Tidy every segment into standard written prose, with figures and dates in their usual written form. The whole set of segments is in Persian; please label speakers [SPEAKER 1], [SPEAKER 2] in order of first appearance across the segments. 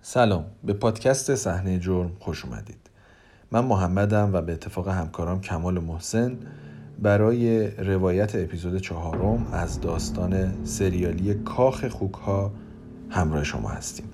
[SPEAKER 1] سلام، به پادکست صحنه جرم خوش اومدید. من محمدم و به اتفاق همکارم کمال و محسن برای روایت اپیزود 4 از داستان سریالی کاخ خوک‌ها همراه شما هستیم.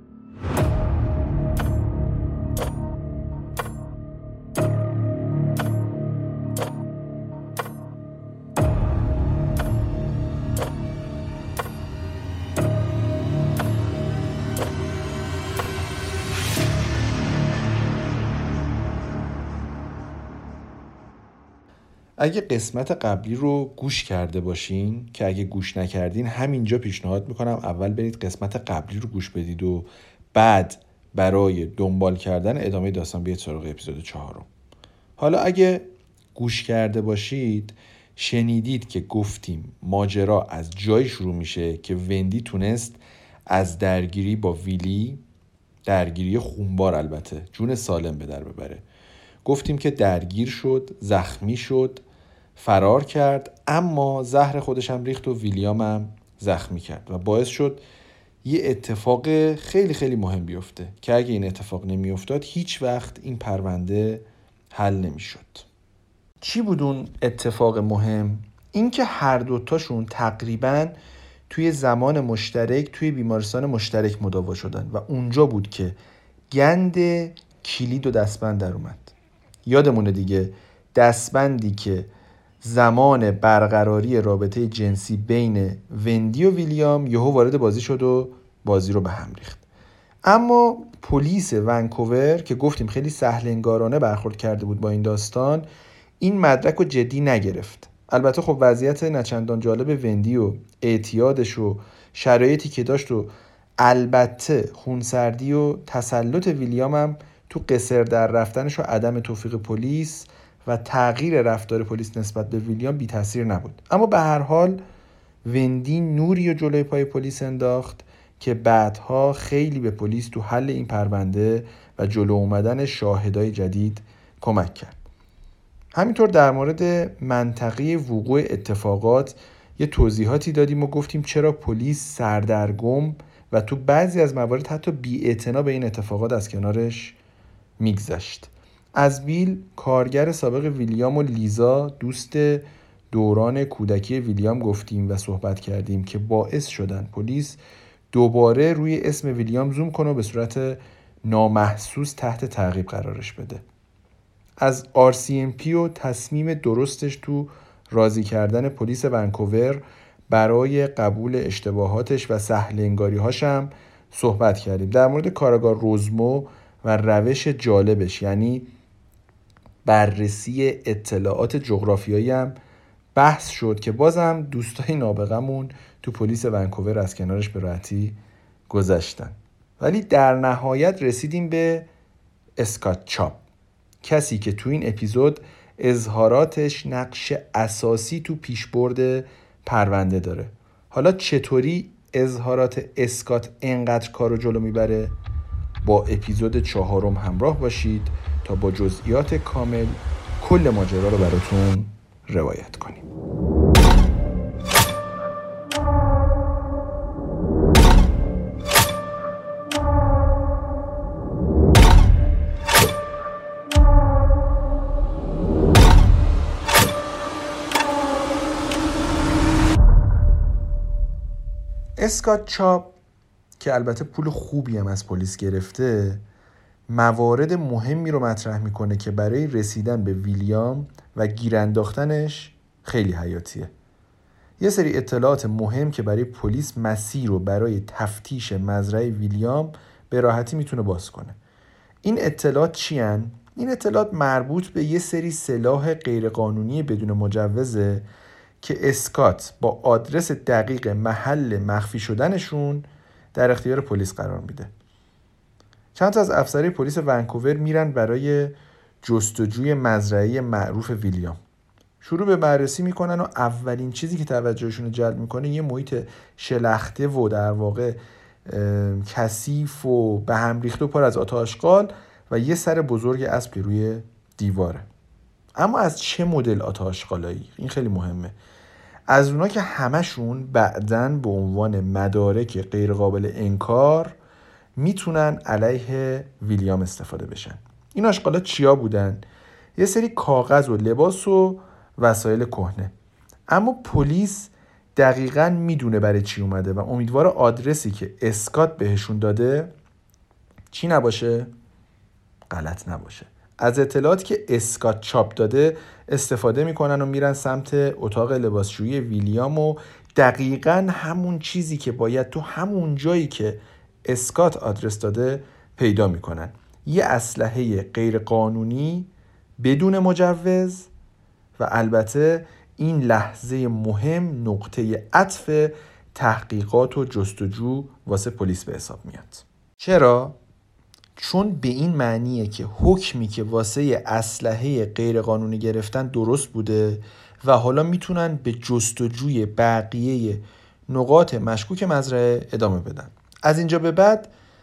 [SPEAKER 1] اگه قسمت قبلی رو گوش کرده باشین، که اگه گوش نکردین همینجا پیشنهاد میکنم اول برید قسمت قبلی رو گوش بدید و بعد برای دنبال کردن ادامه داستان بیاید سراغ اپیزود 4. حالا اگه گوش کرده باشید شنیدید که گفتیم ماجرا از جایی شروع میشه که وندی تونست از درگیری با ویلی، درگیری خونبار البته، جون سالم به در ببره. گفتیم که درگیر شد، زخمی شد، فرار کرد، اما زهر خودش هم ریخت و ویلیام هم زخمی کرد و باعث شد یه اتفاق خیلی خیلی مهم بیفته که اگه این اتفاق نمی افتاد هیچ وقت این پرونده حل نمی شد. چی بود اون اتفاق مهم؟ این که هر دوتاشون تقریباً توی زمان مشترک توی بیمارستان مشترک مداوا شدن و اونجا بود که گند کلید و دستبند در اومد. یادمونه دیگه، دستبندی که زمان برقراری رابطه جنسی بین وندی و ویلیام یهو وارد بازی شد و بازی رو به هم ریخت. اما پلیس ونکوور که گفتیم خیلی سهلنگارانه برخورد کرده بود با این داستان، این مدرک رو جدی نگرفت. البته خب وضعیت نچندان جالب وندی و اعتیادش و شرایطی که داشت و البته خونسردی و تسلط ویلیام هم تو قصر در رفتنش و عدم توفیق پلیس و تغییر رفتار پلیس نسبت به ویلیام بی تاثیر نبود. اما به هر حال وندی نوری و جلوی پای پلیس انداخت که بعدها خیلی به پلیس تو حل این پرونده و جلو اومدن شاهدای جدید کمک کرد. همینطور در مورد منطقه وقوع اتفاقات یه توضیحاتی دادیم و گفتیم چرا پلیس سردرگم و تو بعضی از موارد حتی بی‌اعتنا به این اتفاقات از کنارش میگذشت. از بیل، کارگر سابق ویلیام، و لیزا، دوست دوران کودکی ویلیام گفتیم و صحبت کردیم که باعث شدن پلیس دوباره روی اسم ویلیام زوم کنه و به صورت نامحسوس تحت تعقیب قرارش بده. از RCMP و تصمیم درستش تو راضی کردن پلیس ونکوور برای قبول اشتباهاتش و سهل‌انگاری‌هاش هم صحبت کردیم. در مورد کارآگاه روزمو و روش جالبش، یعنی بررسی اطلاعات جغرافیایی، هم بحث شد که بازم دوستای نابغمون تو پلیس ونکوور از کنارش به راحتی گذشتن. ولی در نهایت رسیدیم به اسکات چاپ، کسی که تو این اپیزود اظهاراتش نقش اساسی تو پیشبرد پرونده داره. حالا چطوری اظهارات اسکات انقدر کارو جلو میبره؟ با اپیزود 4 همراه باشید تا با جزئیات کامل کل ماجرا رو براتون روایت کنیم. اسکات چاپ که البته پول خوبی هم از پلیس گرفته، موارد مهمی رو مطرح میکنه که برای رسیدن به ویلیام و گیر انداختنش خیلی حیاتیه. یه سری اطلاعات مهم که برای پلیس مسیر رو برای تفتیش مزرعه ویلیام به راحتی میتونه باز کنه. این اطلاعات چی هن؟ این اطلاعات مربوط به یه سری سلاح غیرقانونی بدون مجوزه که اسکات با آدرس دقیق محل مخفی شدنشون در اختیار پلیس قرار میده. چند تا از افسرهای پلیس ونکوور میرن برای جستجوی مزرعه معروف ویلیام. شروع به بررسی میکنن و اولین چیزی که توجهشون رو جلب میکنه یه محیط شلخته و در واقع کثیف و به هم ریخته و پر از آتش‌آشغال و یه سر بزرگ اسب که روی دیواره. اما از چه مدل آتش‌آشغالایی؟ این خیلی مهمه. از اونا که همشون بعداً به عنوان مدارک غیرقابل انکار میتونن علیه ویلیام استفاده بشن. این آشغالا چیا بودن؟ یه سری کاغذ و لباس و وسایل کهنه. اما پلیس دقیقاً میدونه برای چی اومده و امیدوار آدرسی که اسکات بهشون داده چی نباشه؟ غلط نباشه. از اطلاعاتی که اسکات چاپ داده استفاده میکنن و میرن سمت اتاق لباسشویی ویلیام و دقیقاً همون چیزی که باید تو همون جایی که اسکات آدرس داده پیدا میکنن. یه اسلحه غیر قانونی بدون مجوز و البته این لحظه مهم نقطه عطف تحقیقات و جستجو واسه پلیس به حساب میاد. چرا؟ چون به این معنیه که حکمی که واسه اسلحه غیر قانونی گرفتن درست بوده و حالا میتونن به جستجوی بقیه نقاط مشکوک مزرعه ادامه بدن. از اینجا به بعد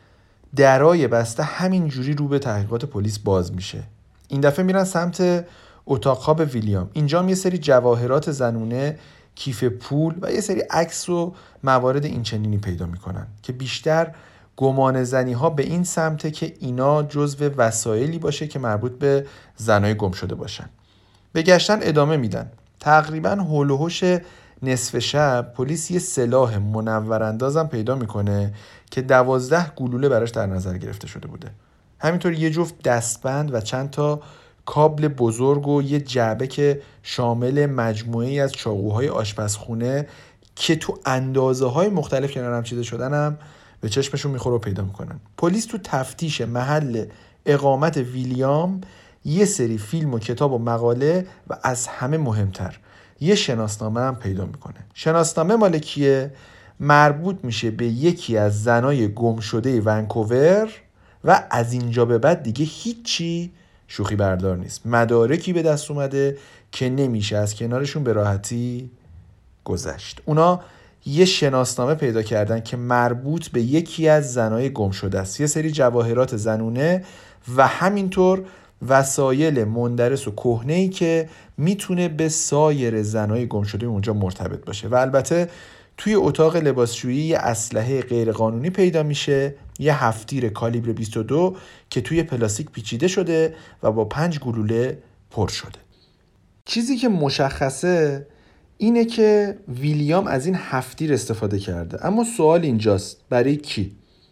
[SPEAKER 1] درای بسته همینجوری رو به تحقیقات پلیس باز میشه. این دفعه میرن سمت اتاق خواب ویلیام. اینجا هم یه سری جواهرات زنونه، کیف پول و یه سری عکس و موارد اینچنینی پیدا میکنن که بیشتر گمان زنی ها به این سمته که اینا جزو وسایلی باشه که مربوط به زنای گم شده باشن. به گشتن ادامه میدن. تقریبا هول و هوش نصف شب پلیس یه سلاح منوراندازم پیدا میکنه که 12 گلوله براش در نظر گرفته شده بوده. همینطور یه جفت دستبند و چند تا کابل بزرگ و یه جعبه که شامل مجموعه‌ای از چاقوهای آشپزخونه که تو اندازه‌های مختلف کنارم چیده شدن هم به چشمشون میخوره و پیدا میکنن. پلیس تو تفتیش محل اقامت ویلیام یه سری فیلم و کتاب و مقاله و از همه مهمتر یه شناسنامه هم پیدا میکنه. شناسنامه مال کیه؟ مربوط میشه به یکی از زنای گم شده ونکوور و از اینجا به بعد دیگه هیچی شوخی بردار نیست. مدارکی به دست اومده که نمیشه از کنارشون به راحتی گذشت. اونا یه شناسنامه پیدا کردن که مربوط به یکی از زنای گم شده است. یه سری جواهرات زنونه و همینطور وسایل مندرس و کهنه‌ای که میتونه به سایر زنای گم شده اونجا مرتبط باشه. و البته توی اتاق لباسشویی یه اسلحه غیرقانونی پیدا میشه، یه هفتیر کالیبر 22 که توی پلاستیک پیچیده شده و با 5 گلوله پر شده. چیزی که مشخصه اینه که ویلیام از این هفتیر استفاده کرده. اما سوال اینجاست برای کی؟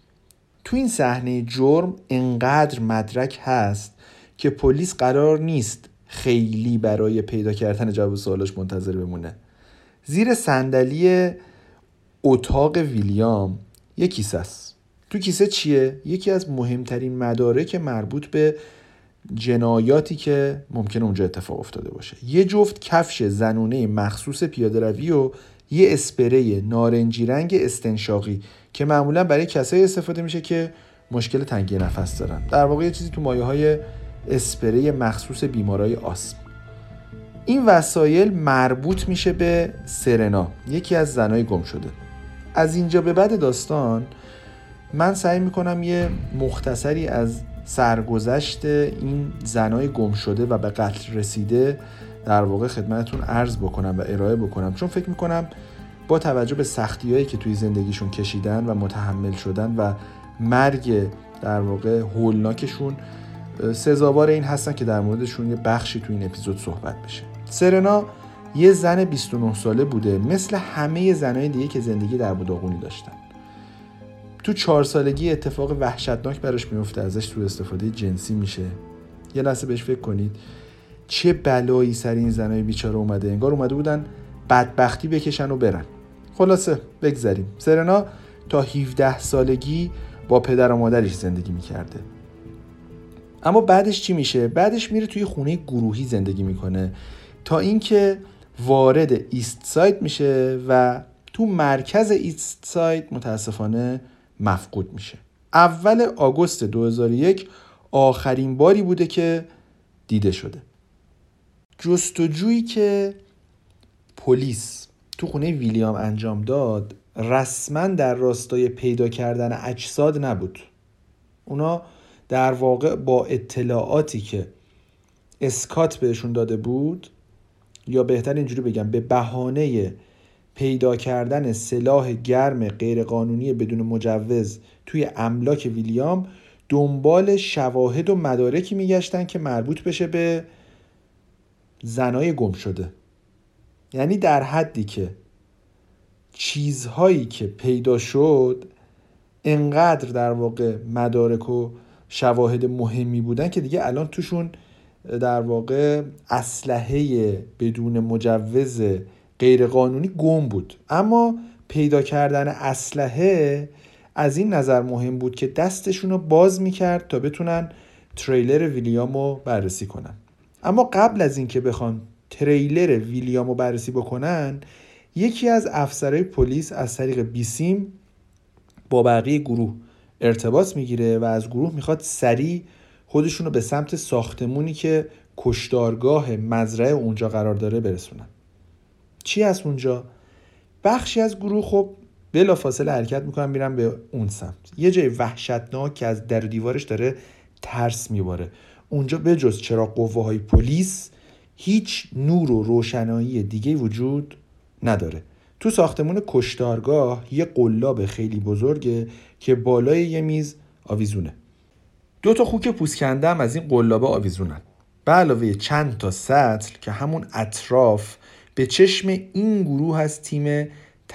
[SPEAKER 1] تو این صحنه جرم انقدر مدرک هست که پلیس قرار نیست خیلی برای پیدا کردن جواب سوالش منتظر بمونه. زیر صندلی اتاق ویلیام یک کیسه است. تو کیسه چیه؟ یکی از مهمترین مدارک مربوط به جنایاتی که ممکنه اونجا اتفاق افتاده باشه. یه جفت کفش زنونه مخصوص پیاده روی و یه اسپری نارنجی رنگ استنشاقی که معمولا برای کسایی استفاده میشه که مشکل تنگی نفس دارن. در واقع یه چیزی تو مایه‌های اسپری مخصوص بیمارای آسم. این وسایل مربوط میشه به سرنا، یکی از زنای گم شده. از اینجا به بعد داستان من سعی میکنم یه مختصری از سرگذشت این زنای گم شده و به قتل رسیده در واقع خدمتتون عرض بکنم و ارائه بکنم، چون فکر میکنم با توجه به سختی‌هایی که توی زندگیشون کشیدن و متحمل شدن و مرگ در واقع هولناکشون سزاوار این هستن که در موردشون یه بخشی توی این اپیزود صحبت بشه. سرنا یه زن 29 ساله بوده، مثل همه زنای دیگه که زندگی در داغونی داشتن. تو 4 سالگی اتفاق وحشتناک براش میفته، ازش سوء استفاده جنسی میشه. یه لحظه بهش فکر کنید چه بلایی سر این زنای بیچاره اومده. انگار اومده بودن بدبختی بکشن و برن. خلاصه بگذریم. سرنا تا 17 سالگی با پدر و مادرش زندگی میکرده. اما بعدش چی میشه؟ بعدش میره توی خونه گروهی زندگی میکنه تا اینکه وارد ایست ساید میشه و تو مرکز ایست ساید متاسفانه مفقود میشه. اول آگوست 2001 آخرین باری بوده که دیده شده. جستجویی که پلیس تو خونه ویلیام انجام داد رسما در راستای پیدا کردن اجساد نبود. اونا در واقع با اطلاعاتی که اسکات بهشون داده بود، یا بهتر اینجوری بگم به بهانه پیدا کردن سلاح گرم غیرقانونی بدون مجوز توی املاک ویلیام دنبال شواهد و مدارکی میگشتن که مربوط بشه به زنای گم شده. یعنی در حدی که چیزهایی که پیدا شد انقدر در واقع مدارک و شواهد مهمی بودن که دیگه الان توشون در واقع اسلحه بدون مجوز غیرقانونی گم بود. اما پیدا کردن اسلحه از این نظر مهم بود که دستشون رو باز میکرد تا بتونن تریلر ویلیام رو بررسی کنن. اما قبل از این که بخوان تریلر ویلیام رو بررسی بکنن، یکی از افسرهای پلیس از طریق بیسیم با بقیه گروه ارتباط میگیره و از گروه میخواد سریع خودشون رو به سمت ساختمونی که کشتارگاه مزرعه اونجا قرار داره برسونن. چی هست اونجا؟ بخشی از گروه خب بلافاصله حرکت میکنن میرن به اون سمت. یه جای وحشتناک که از در و دیوارش داره ترس میباره. اونجا به جز چراغ قوه‌های پلیس هیچ نور و روشنایی دیگه وجود نداره. تو ساختمون کشتارگاه یه قلاب خیلی بزرگه که بالای یه میز آویزونه. 2 تا خوک پوستکنده هم از این قلابه آویزونن. به علاوه چند تا سطل که همون اطراف به چشم این گروه از تیم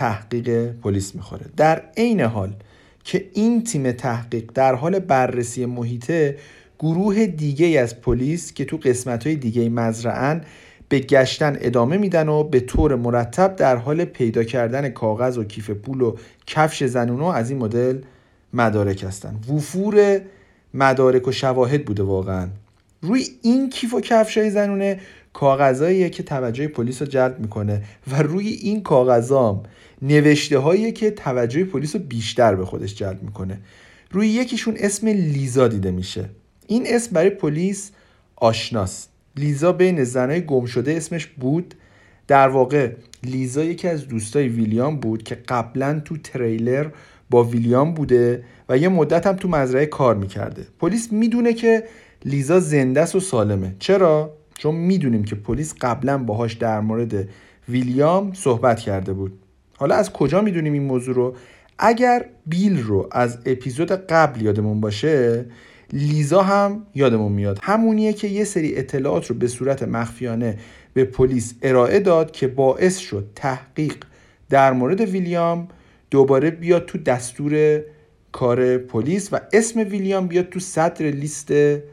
[SPEAKER 1] تحقیق پلیس میخوره. در عین حال که این تیم تحقیق در حال بررسی محیطه، گروه دیگه از پلیس که تو قسمت‌های دیگه مزرعه‌ن به گشتن ادامه میدن و به طور مرتب در حال پیدا کردن کاغذ و کیف پول و کفش زنونو از این مدل مدارک هستن. وفور مدارک و شواهد بوده واقعا. روی این کیف و کفشای زنونه کاغذاییه که توجه پلیس رو جلب میکنه و روی این کاغذام نوشته هاییه که توجه پلیس رو بیشتر به خودش جلب میکنه. روی یکیشون اسم لیزا دیده میشه. این اسم برای پلیس آشناست. لیزا بین زنای گم شده اسمش بود. در واقع لیزا یکی از دوستای ویلیام بود که قبلا تو تریلر با ویلیام بوده و یه مدت هم تو مزرعه کار میکرده. پلیس میدونه که لیزا زنده است و سالمه. چرا؟ چون میدونیم که پلیس قبلا باهاش در مورد ویلیام صحبت کرده بود. حالا از کجا میدونیم این موضوع رو؟ اگر بیل رو از اپیزود قبل یادمون باشه، لیزا هم یادمون میاد. همونیه که یه سری اطلاعات رو به صورت مخفیانه به پلیس ارائه داد که باعث شد تحقیق در مورد ویلیام دوباره بیاد تو دستور کار پلیس و اسم ویلیام بیاد تو صدر لیست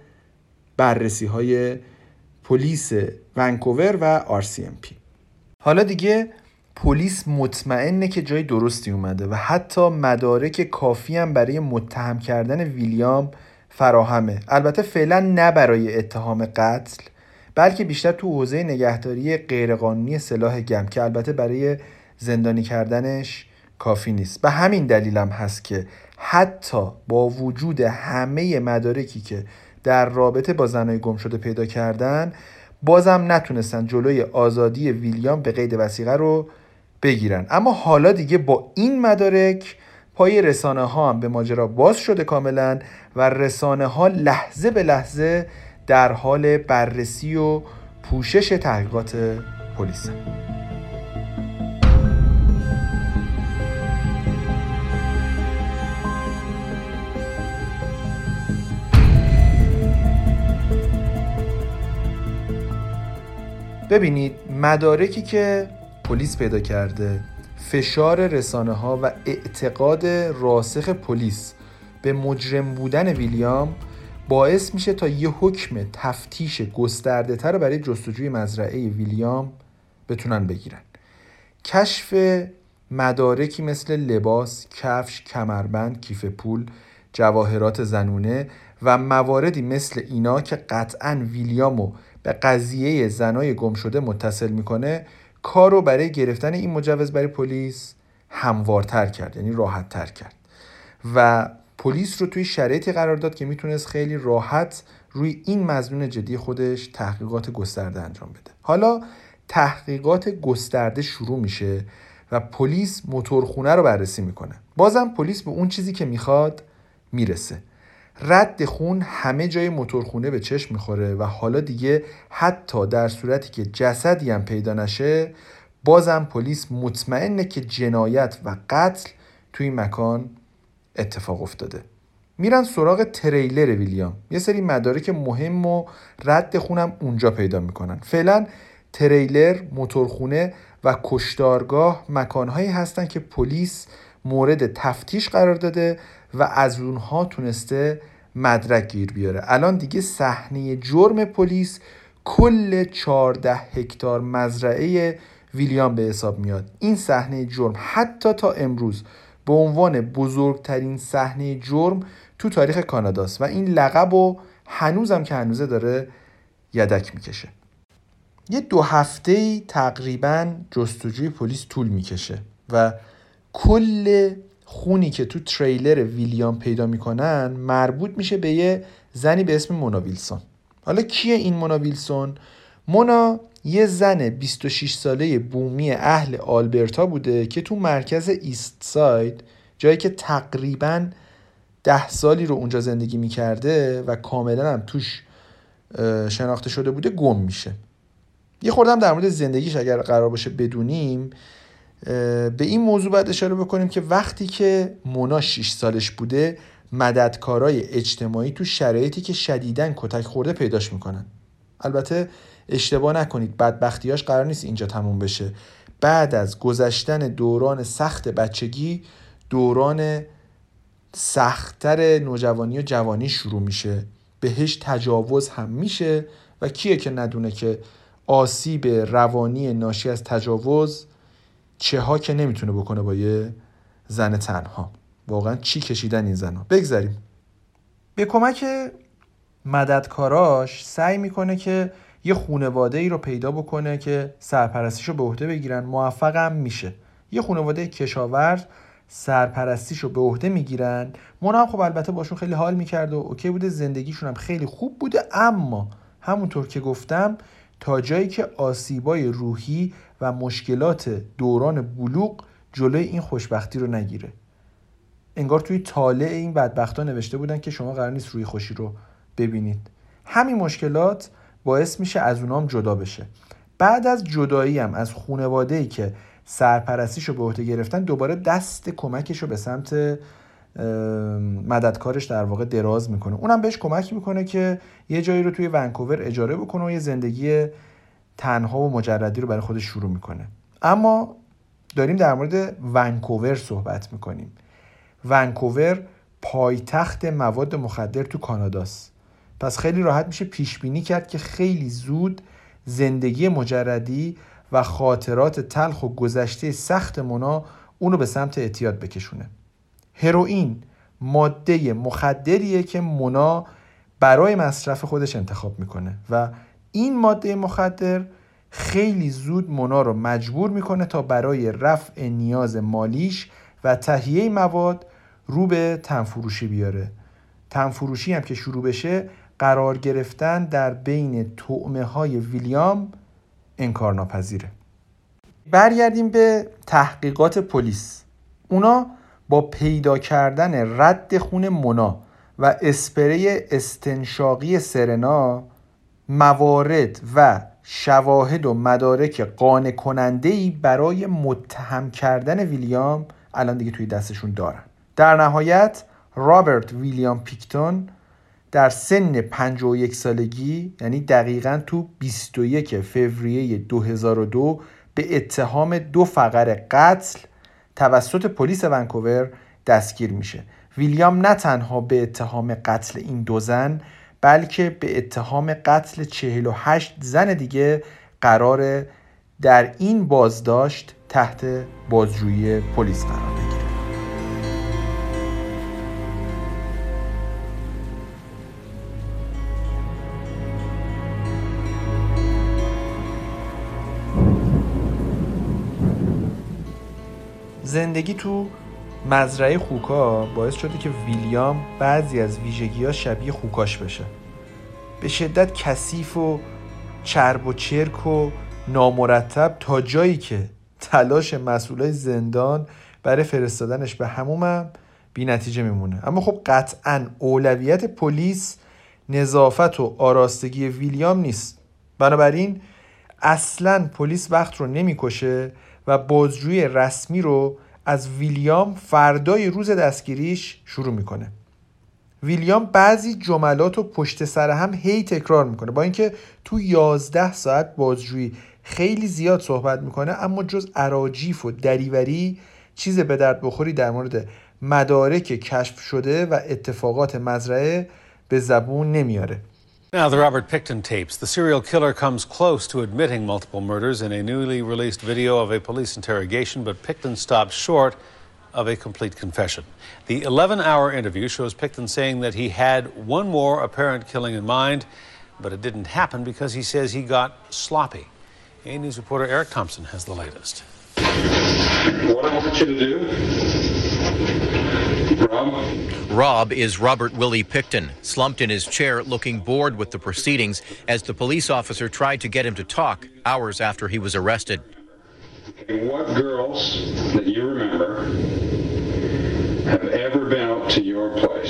[SPEAKER 1] بررسی های پلیس ونکوور و RCMP. حالا دیگه پلیس مطمئنه که جای درستی اومده و حتی مدارک کافی هم برای متهم کردن ویلیام فراهمه. البته فعلا نه برای اتهام قتل، بلکه بیشتر تو حوزه نگهداری غیرقانونی سلاح گرم که البته برای زندانی کردنش کافی نیست. به همین دلیل هم هست که حتی با وجود همه مدارکی که در رابطه با زنای گم شده پیدا کردن، بازم نتونستن جلوی آزادی ویلیام به قید وثیقه رو بگیرن. اما حالا دیگه با این مدارک پای رسانه ها هم به ماجرا باز شده کاملا و رسانه ها لحظه به لحظه در حال بررسی و پوشش تحقیقات پلیس هستند. ببینید مدارکی که پلیس پیدا کرده، فشار رسانه ها و اعتقاد راسخ پلیس به مجرم بودن ویلیام باعث میشه تا یه حکم تفتیش گسترده تر برای جستجوی مزرعه ویلیام بتونن بگیرن. کشف مدارکی مثل لباس، کفش، کمربند، کیف پول، جواهرات زنونه و مواردی مثل اینا که قطعاً ویلیامو به قضیه زنای گم شده متصل میکنه، کار رو برای گرفتن این مجوز برای پلیس هموارتر کرد، یعنی راحت تر کرد و پلیس رو توی شرایطی قرار داد که میتونست خیلی راحت روی این مظنون جدی خودش تحقیقات گسترده انجام بده. حالا تحقیقات گسترده شروع میشه و پلیس موتورخونه رو بررسی میکنه. بازم پلیس به اون چیزی که میخواد میرسه. رد خون همه جای موتورخونه به چشم میخوره و حالا دیگه حتی در صورتی که جسدی هم پیدا نشه، بازم پلیس مطمئنه که جنایت و قتل توی این مکان اتفاق افتاده. میرن سراغ تریلر ویلیام. یه سری مدارک مهم و رد خونم اونجا پیدا میکنن. فعلا تریلر، موتورخونه و کشتارگاه مکانهایی هستن که پلیس مورد تفتیش قرار داده و از اونها تونسته مدرک گیر بیاره. الان دیگه صحنه جرم پلیس کل 14 هکتار مزرعه ویلیام به حساب میاد. این صحنه جرم حتی تا امروز به عنوان بزرگترین صحنه جرم تو تاریخ کاناداست و این لقبو هنوزم که هنوزه داره یدک میکشه. یه 2 هفته‌ای تقریباً جستجوی پلیس طول میکشه و کل خونی که تو تریلر ویلیام پیدا میکنن مربوط میشه به یه زنی به اسم مونا ویلسون. حالا کیه این مونا ویلسون؟ مونا یه زن 26 ساله بومی اهل آلبرتا بوده که تو مرکز ایست ساید، جایی که تقریباً 10 سالی رو اونجا زندگی میکرده و کاملا هم توش شناخته شده بوده، گم میشه. یه خوردم در مورد زندگیش اگر قرار باشه بدونیم، به این موضوع باید اشاره بکنیم که وقتی که مونا 6 سالش بوده مددکارای اجتماعی تو شرایطی که شدیداً کتک خورده پیداش میکنن. البته اشتباه نکنید، بدبختیاش قرار نیست اینجا تموم بشه. بعد از گذشتن دوران سخت بچگی، دوران سخت‌تر نوجوانی و جوانی شروع میشه. بهش تجاوز هم میشه و کیه که ندونه که آسیب روانی ناشی از تجاوز چه ها که نمیتونه بکنه با یه زن تنها. واقعا چی کشیدن این زنها. بگذاریم. به کمک مددکاراش سعی میکنه که یه خانواده ای رو پیدا بکنه که سرپرستیشو به عهده بگیرن. موفق هم میشه. یه خانواده کشاورز سرپرستیشو به عهده میگیرن. مونا هم خب البته باشون خیلی حال میکرد و اوکی بوده، زندگیشون هم خیلی خوب بوده، اما همونطور که گفتم تا جایی که آسیبای روحی و مشکلات دوران بلوغ جلوی این خوشبختی رو نگیره. انگار توی طالع این بدبختا نوشته بودن که شما قرار نیست روی خوشی رو ببینید. همین مشکلات باعث میشه از اونام جدا بشه. بعد از جدایی هم از خانواده‌ای که سرپرستیشو به عهده گرفتن، دوباره دست کمکشو به سمت مددکارش در واقع دراز میکنه. اونم بهش کمک میکنه که یه جایی رو توی ونکوور اجاره بکنه و یه زندگی تنها و مجردی رو برای خودش شروع میکنه. اما داریم در مورد ونکوور صحبت میکنیم. ونکوور پایتخت مواد مخدر تو کاناداست. پس خیلی راحت میشه پیش بینی کرد که خیلی زود زندگی مجردی و خاطرات تلخ و گذشته سخت مونا اونو به سمت اعتیاد بکشونه. هروئین ماده مخدریه که مونا برای مصرف خودش انتخاب میکنه و این ماده مخدر خیلی زود مونا رو مجبور میکنه تا برای رفع نیاز مالیش و تهیه مواد رو به تنفروشی بیاره. تنفروشی هم که شروع بشه، قرار گرفتن در بین طعمه های ویلیام انکارناپذیره. برگردیم به تحقیقات پلیس. اونا با پیدا کردن رد خون مونا و اسپری استنشاقی سرنا موارد و شواهد و مدارک قانع کننده‌ای برای متهم کردن ویلیام الان دیگه توی دستشون دارن. در نهایت رابرت ویلیام پیکتون در سن 51 سالگی، یعنی دقیقاً تو 21 فوریه 2002 به اتهام 2 فقر قتل توسط پلیس ونکوور دستگیر میشه. ویلیام نه تنها به اتهام قتل این 2 زن، بلکه به اتهام قتل 48 زن دیگه قراره در این بازداشت تحت بازجویی پلیس قرار بگیره. زندگی تو مزرعه خوکا باعث شده که ویلیام بعضی از ویژگی‌ها شبیه خوکاش بشه. به شدت کثیف و چرب و چرک و نامرتب، تا جایی که تلاش مسئولای زندان برای فرستادنش به حموم بی نتیجه میمونه. اما خب قطعاً اولویت پلیس نظافت و آراستگی ویلیام نیست. بنابراین اصلاً پلیس وقت رو نمیکشه و بازجویی رسمی رو از ویلیام فردای روز دستگیریش شروع میکنه. ویلیام بعضی جملات رو پشت سر هم هی تکرار میکنه، با اینکه تو 11 ساعت بازجویی خیلی زیاد صحبت میکنه، اما جز اراجیف و دریوری چیز به درد بخوری در مورد مدارک کشف شده و اتفاقات مزرعه به زبون نمیاره.
[SPEAKER 2] Now, the Robert Pickton tapes. The serial killer comes close to admitting multiple murders in a newly released video of a police interrogation, but Pickton stops short of a complete confession. The 11-hour interview shows Pickton saying that he had one more apparent killing in mind, but it didn't happen because he says he got sloppy. A News reporter Eric Thompson has the latest.
[SPEAKER 3] What I want you to do,
[SPEAKER 4] Rob is Robert Willie Pickton, slumped in his chair looking bored with the proceedings as the police officer tried to get him to talk hours after he was arrested.
[SPEAKER 3] What girls that you remember have ever been out to your place?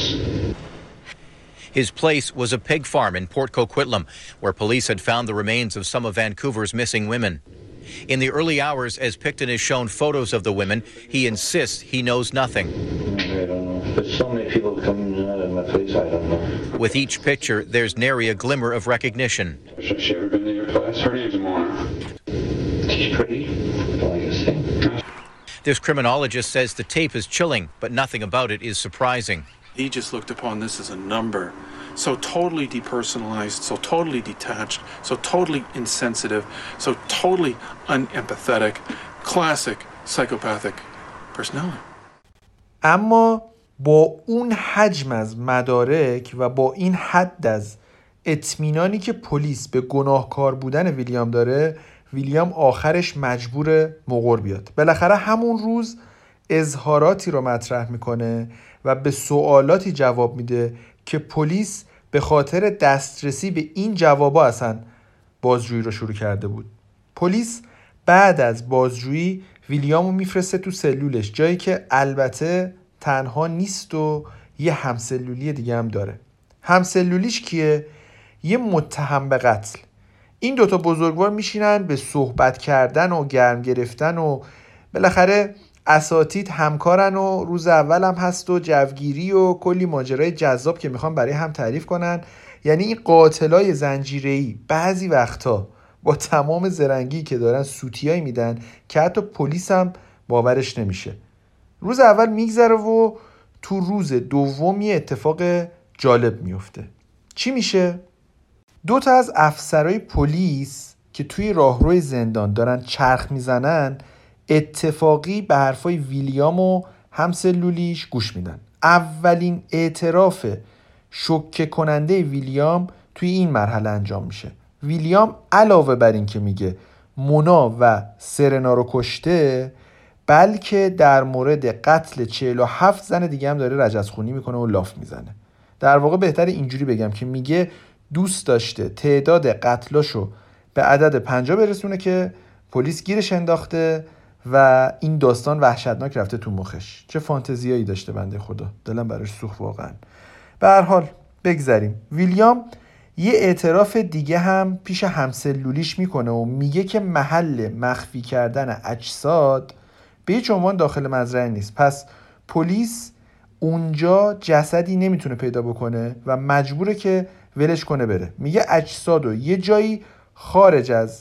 [SPEAKER 4] His place was a pig farm in Port Coquitlam, where police had found the remains of some of Vancouver's missing women. In the early hours, as Pickton is shown photos of the women, he insists he knows nothing.
[SPEAKER 5] I don't know. There's so many people coming in and out of my place, I don't know.
[SPEAKER 4] With each picture, there's nary a glimmer of recognition.
[SPEAKER 3] Has she ever been to your place? Her name's Mona.
[SPEAKER 5] She's pretty, like I say.
[SPEAKER 4] This criminologist says the tape is chilling, but nothing about it is surprising.
[SPEAKER 6] He just looked upon this as a number, so totally depersonalized, so totally detached, so totally insensitive, so totally unempathetic, classic psychopathic personality.
[SPEAKER 1] اما با اون حجم از مدارک و با این حد از اطمینانی که پلیس به گناهکار بودن ویلیام داره، ویلیام آخرش مجبور مقر بیاد. بالاخره همون روز اظهاراتی رو مطرح میکنه و به سوالاتی جواب میده که پلیس به خاطر دسترسی به این جوابا اصلا بازجویی رو شروع کرده بود. پلیس بعد از بازجویی ویلیامو میفرسته تو سلولش، جایی که البته تنها نیست و یه همسلولی دیگه هم داره. همسلولیش کیه؟ یه متهم به قتل. این دوتا بزرگوار میشینن به صحبت کردن و گرم گرفتن و بالاخره اساتید همکارن و روز اول هم هست و جوگیری و کلی ماجرای جذاب که میخوان برای هم تعریف کنن. یعنی این قاتلای زنجیره‌ای بعضی وقتا با تمام زرنگی که دارن سوتیایی میدن که حتی پلیس هم باورش نمیشه. روز اول میگذره و تو روز دوم یه اتفاق جالب میفته. چی میشه؟ 2 از افسرهای پلیس که توی راهروی زندان دارن چرخ میزنن اتفاقی به حرفای ویلیام و همسلولیش گوش میدن. اولین اعتراف شوکه کننده ویلیام توی این مرحله انجام میشه. ویلیام علاوه بر این که میگه مونا و سرنا رو کشته، بلکه در مورد قتل 47 زن دیگه هم داره رجزخونی میکنه و لاف میزنه. در واقع بهتره اینجوری بگم که میگه دوست داشته تعداد قتلاشو به عدد 50 برسونه که پلیس گیرش انداخته و این داستان وحشتناک رفته تو مخش. چه فانتزیایی داشته بنده خدا، دلم براش سوخت واقعا. به هر حال بگذریم. ویلیام یه اعتراف دیگه هم پیش همسلولیش میکنه و میگه که محل مخفی کردن اجساد به هیچ عنوان داخل مزرعه نیست. پس پلیس اونجا جسدی نمیتونه پیدا بکنه و مجبوره که ولش کنه بره. میگه اجسادو یه جایی خارج از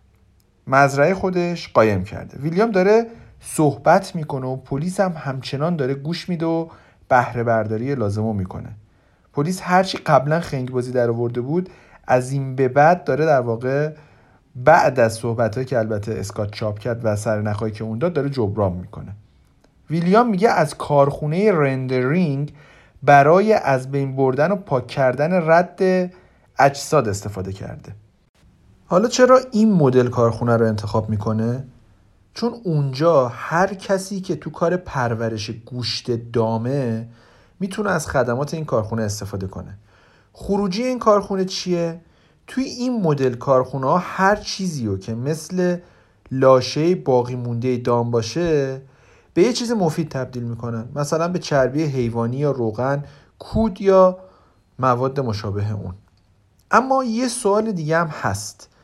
[SPEAKER 1] مزرعه خودش قایم کرده. ویلیام داره صحبت میکنه و پلیس هم همچنان داره گوش میده و بهره برداری لازمو میکنه. پلیس هرچی قبلا خنگ بازی در آورده بود از این به بعد داره در واقع بعد از صحبتایی که البته اسکات چاپ کرد و سرنخایی که اون داره جبران میکنه. ویلیام میگه از کارخونه رندرینگ برای از بین بردن و پاک کردن رد اجساد استفاده کرده. حالا چرا این مدل کارخونه رو انتخاب میکنه؟ چون اونجا هر کسی که تو کار پرورش گوشت دامه میتونه از خدمات این کارخونه استفاده کنه. خروجی این کارخونه چیه؟ توی این مدل کارخونه ها هر چیزیو که مثل لاشه باقی مونده دام باشه به یه چیز مفید تبدیل میکنن، مثلا به چربی حیوانی یا روغن، کود یا مواد مشابه اون. اما یه سوال دیگه هم هست.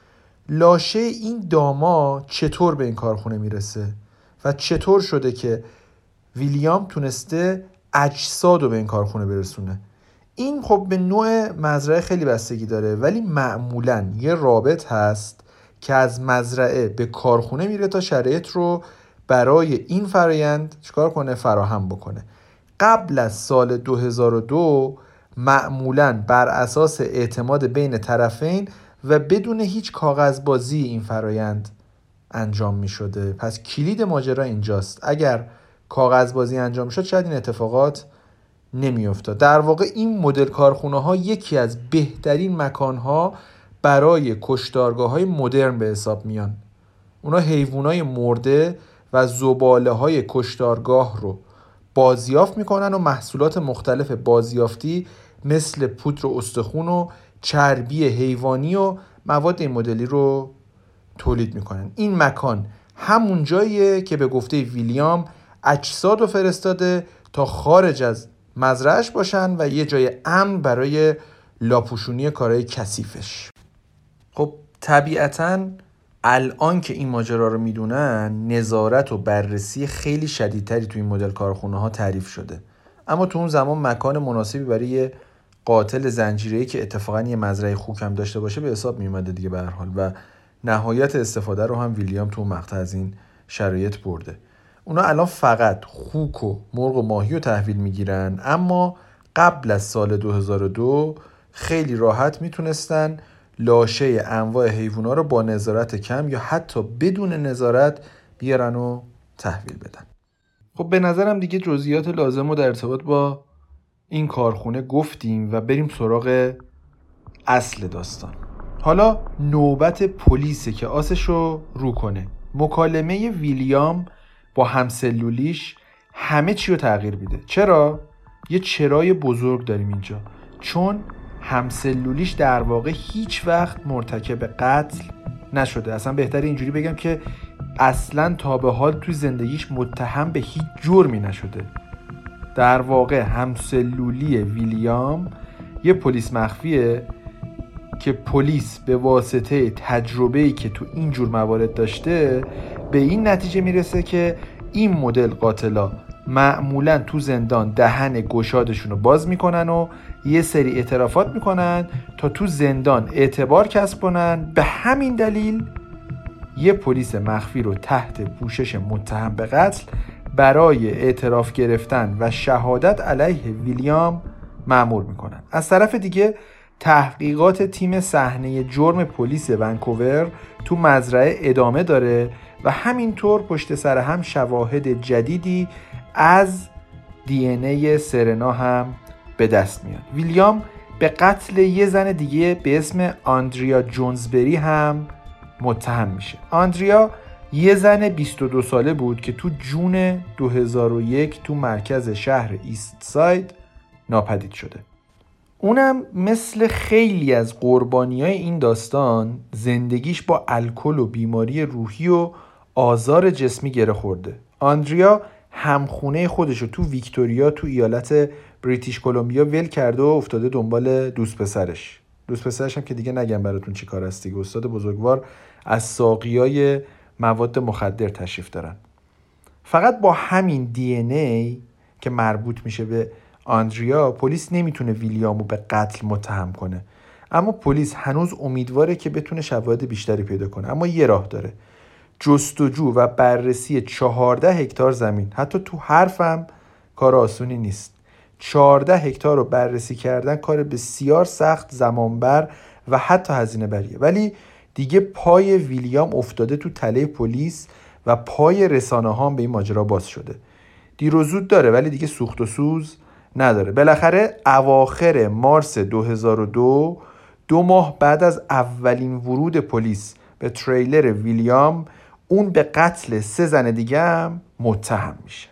[SPEAKER 1] لاشه این داما چطور به این کارخونه میرسه و چطور شده که ویلیام تونسته اجساد رو به این کارخونه برسونه. این خب به نوع مزرعه خیلی بستگی داره، ولی معمولاً یه رابط هست که از مزرعه به کارخونه میره تا شرایط رو برای این فرایند چیکار کنه؟ فراهم بکنه. قبل از سال 2002 معمولاً بر اساس اعتماد بین طرفین و بدون هیچ کاغذبازی این فرایند انجام می شده. پس کلید ماجرا اینجاست. اگر کاغذبازی انجام شد شاید این اتفاقات نمی افتاد. در واقع این مدل کارخونه ها یکی از بهترین مکان ها برای کشتارگاه های مدرن به حساب میان. اونا حیوانای مرده و زباله های کشتارگاه رو بازیافت میکنن و محصولات مختلف بازیافتی مثل پودر و استخون و چربی حیوانی و مواد این مدلی رو تولید میکنن. این مکان همون جاییه که به گفته ویلیام اجساد رو فرستاده تا خارج از مزرعه‌اش باشن و یه جای امن برای لاپوشونی کارهای کثیفش. خب طبیعتاً الان که این ماجرا رو میدونن نظارت و بررسی خیلی شدیدتری توی این مدل کارخونه ها تعریف شده، اما تو اون زمان مکان مناسبی برای قاتل زنجیره‌ای که اتفاقاً یه مزرعه خوک هم داشته باشه به حساب میومده دیگه به هر حال، و نهایت استفاده رو هم ویلیام تو مقطع از این شرایط برده. اونا الان فقط خوک و مرغ و ماهی رو تحویل میگیرن، اما قبل از سال 2002 خیلی راحت میتونستن لاشه انواع حیوونا رو با نظارت کم یا حتی بدون نظارت بیارن و تحویل بدن. خب به نظرم دیگه جزئیات لازم رو در ارتباط با این کارخونه گفتیم و بریم سراغ اصل داستان. حالا نوبت پلیسه که آسش رو رو کنه. مکالمه ویلیام با همسلولیش همه چی رو تغییر میده. چرا؟ یه چرای بزرگ داریم اینجا، چون همسلولیش در واقع هیچ وقت مرتکب قتل نشده. اصلا بهتره اینجوری بگم که اصلا تا به حال توی زندگیش متهم به هیچ جرمی نشده. در واقع همسلولی ویلیام یه پلیس مخفیه که پلیس به واسطه تجربه‌ای که تو این جور موارد داشته به این نتیجه میرسه که این مدل قاتلا معمولاً تو زندان دهن گشادشون رو باز میکنن و یه سری اعترافات میکنن تا تو زندان اعتبار کسب کنن. به همین دلیل یه پلیس مخفی رو تحت پوشش متهم به قتل برای اعتراف گرفتن و شهادت علیه ویلیام مأمور میکنن. از طرف دیگه تحقیقات تیم صحنه جرم پلیس ونکوور تو مزرعه ادامه داره و همینطور پشت سر هم شواهد جدیدی از دی ان ای سرنا هم به دست میاد. ویلیام به قتل یه زن دیگه به اسم آندریا جونزبری هم متهم میشه. آندریا یه زن 22 ساله بود که تو جون 2001 تو مرکز شهر ایست ساید ناپدید شده. اونم مثل خیلی از قربانیای این داستان زندگیش با الکل و بیماری روحی و آزار جسمی گره خورده. آندریا همخونه خودشو تو ویکتوریا تو ایالت بریتیش کلمبیا ول کرده و افتاده دنبال دوست پسرش. دوست پسرش هم که دیگه نگم براتون چی کار است دیگه، استاد بزرگوار از ساقیای مواد مخدر تشریف دارن. فقط با همین دی ان ای که مربوط میشه به آندریا پلیس نمیتونه ویلیامو به قتل متهم کنه، اما پلیس هنوز امیدواره که بتونه شواهد بیشتری پیدا کنه. اما یه راه داره، جستجو و بررسی 14 هکتار زمین. حتی تو حرفم کار آسونی نیست. 14 هکتار رو بررسی کردن کار بسیار سخت، زمانبر و حتی هزینه بریه، ولی دیگه پای ویلیام افتاده تو تله پلیس و پای رسانه ها به این ماجرا باز شده. دیر و زود داره ولی دیگه سوخت و سوز نداره. بالاخره اواخر مارس 2002، 2 ماه بعد از اولین ورود پلیس به تریلر ویلیام، اون به قتل 3 زن دیگه هم متهم میشه.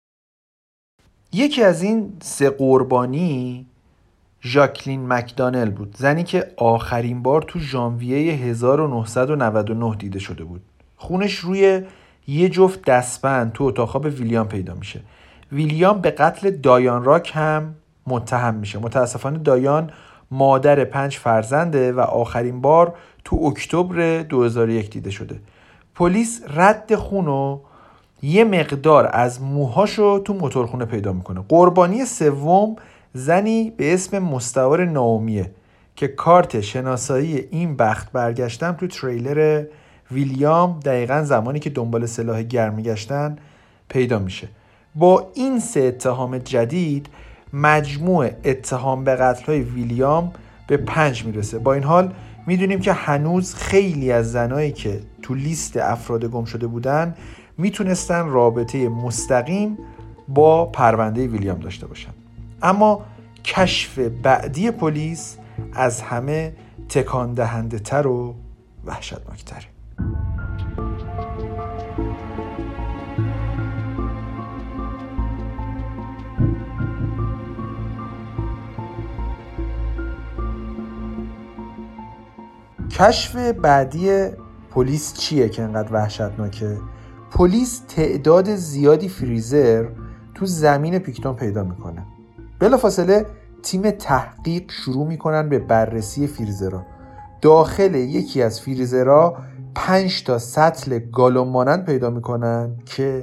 [SPEAKER 1] یکی از این 3 قربانی ژاکلین مکدانل بود، زنی که آخرین بار تو ژانویه 1999 دیده شده بود. خونش روی یه جفت دستبند تو اتاق خواب ویلیام پیدا میشه. ویلیام به قتل دایان راک هم متهم میشه. متاسفانه دایان مادر 5 فرزنده و آخرین بار تو اکتبر 2001 دیده شده. پلیس رد خونو یه مقدار از موهاشو تو موتورخونه پیدا میکنه. قربانی سوم زنی به اسم مستعار ناومیه که کارت شناسایی این بخت برگشتم تو تریلر ویلیام دقیقاً زمانی که دنبال سلاح گرم میگشتن پیدا میشه. با این 3 اتهام جدید مجموع اتهام به قتل‌های ویلیام به 5 میرسه. با این حال میدونیم که هنوز خیلی از زنایی که تو لیست افراد گم شده بودن میتونستن رابطه مستقیم با پرونده ویلیام داشته باشن. اما کشف بعدی پلیس از همه تکان دهنده تر و وحشتناکتره. کشف بعدی پلیس چیه که انقدر وحشتناکه؟ پلیس تعداد زیادی فریزر تو زمین پیکتون پیدا میکنه. بلافاصله تیم تحقیق شروع میکنن به بررسی فریزرها. داخل یکی از فریزرها 5 تا سطل گالون مانند پیدا میکنن که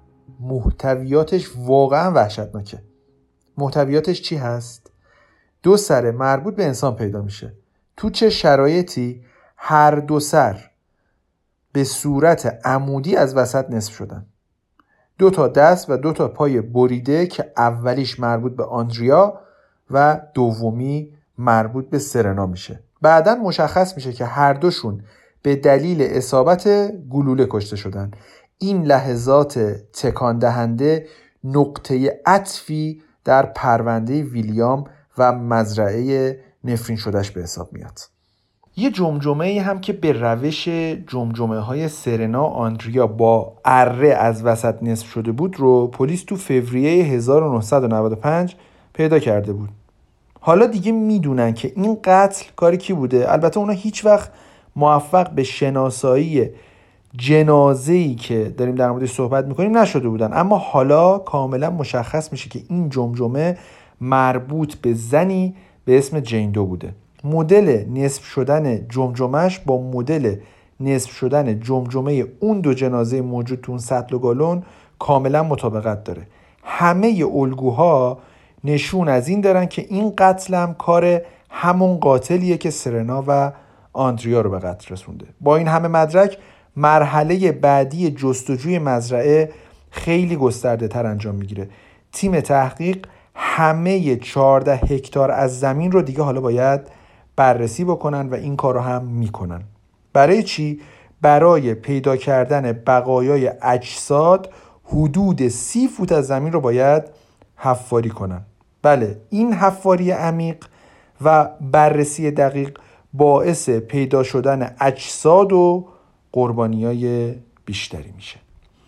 [SPEAKER 1] محتویاتش واقعا وحشتناکه. محتویاتش چی هست؟ 2 سر مربوط به انسان پیدا میشه. تو چه شرایطی؟ هر 2 سر به صورت عمودی از وسط نصف شدن. 2 تا دست و 2 تا پای بریده که اولیش مربوط به آندریا و دومی مربوط به سرنا میشه. بعداً مشخص میشه که هر دوشون به دلیل اصابت گلوله کشته شدن. این لحظات تکان دهنده نقطه عطفی در پرونده ویلیام و مزرعه نفرین شدهش به حساب میاد. یه جمجمه‌ای هم که به روش جمجمه‌های سرنا آندریا با اره از وسط نصف شده بود رو پلیس تو فوریه 1995 پیدا کرده بود. حالا دیگه میدونن که این قتل کاری کی بوده. البته اونا هیچ وقت موفق به شناسایی جنازه‌ای که داریم در موردش صحبت میکنیم نشده بودن، اما حالا کاملا مشخص میشه که این جمجمه مربوط به زنی به اسم جین دو بوده. مدل نصف شدن جمجمهش با مدل نصف شدن جمجمه اون 2 جنازه موجود تو اون سطل و گالون کاملا مطابقت داره. همه الگوها نشون از این دارن که این قتل هم کار همون قاتلیه که سرنا و آندریا رو به قتل رسونده. با این همه مدرک مرحله بعدی جستجوی مزرعه خیلی گسترده تر انجام میگیره. تیم تحقیق همه 14 هکتار از زمین رو دیگه حالا باید بررسی بکنن و این کار رو هم میکنن. برای چی؟ برای پیدا کردن بقایای اجساد حدود 30 فوت از زمین رو باید حفاری کنن. بله، این حفاری عمیق و بررسی دقیق باعث پیدا شدن اجساد و قربانیای بیشتری میشه.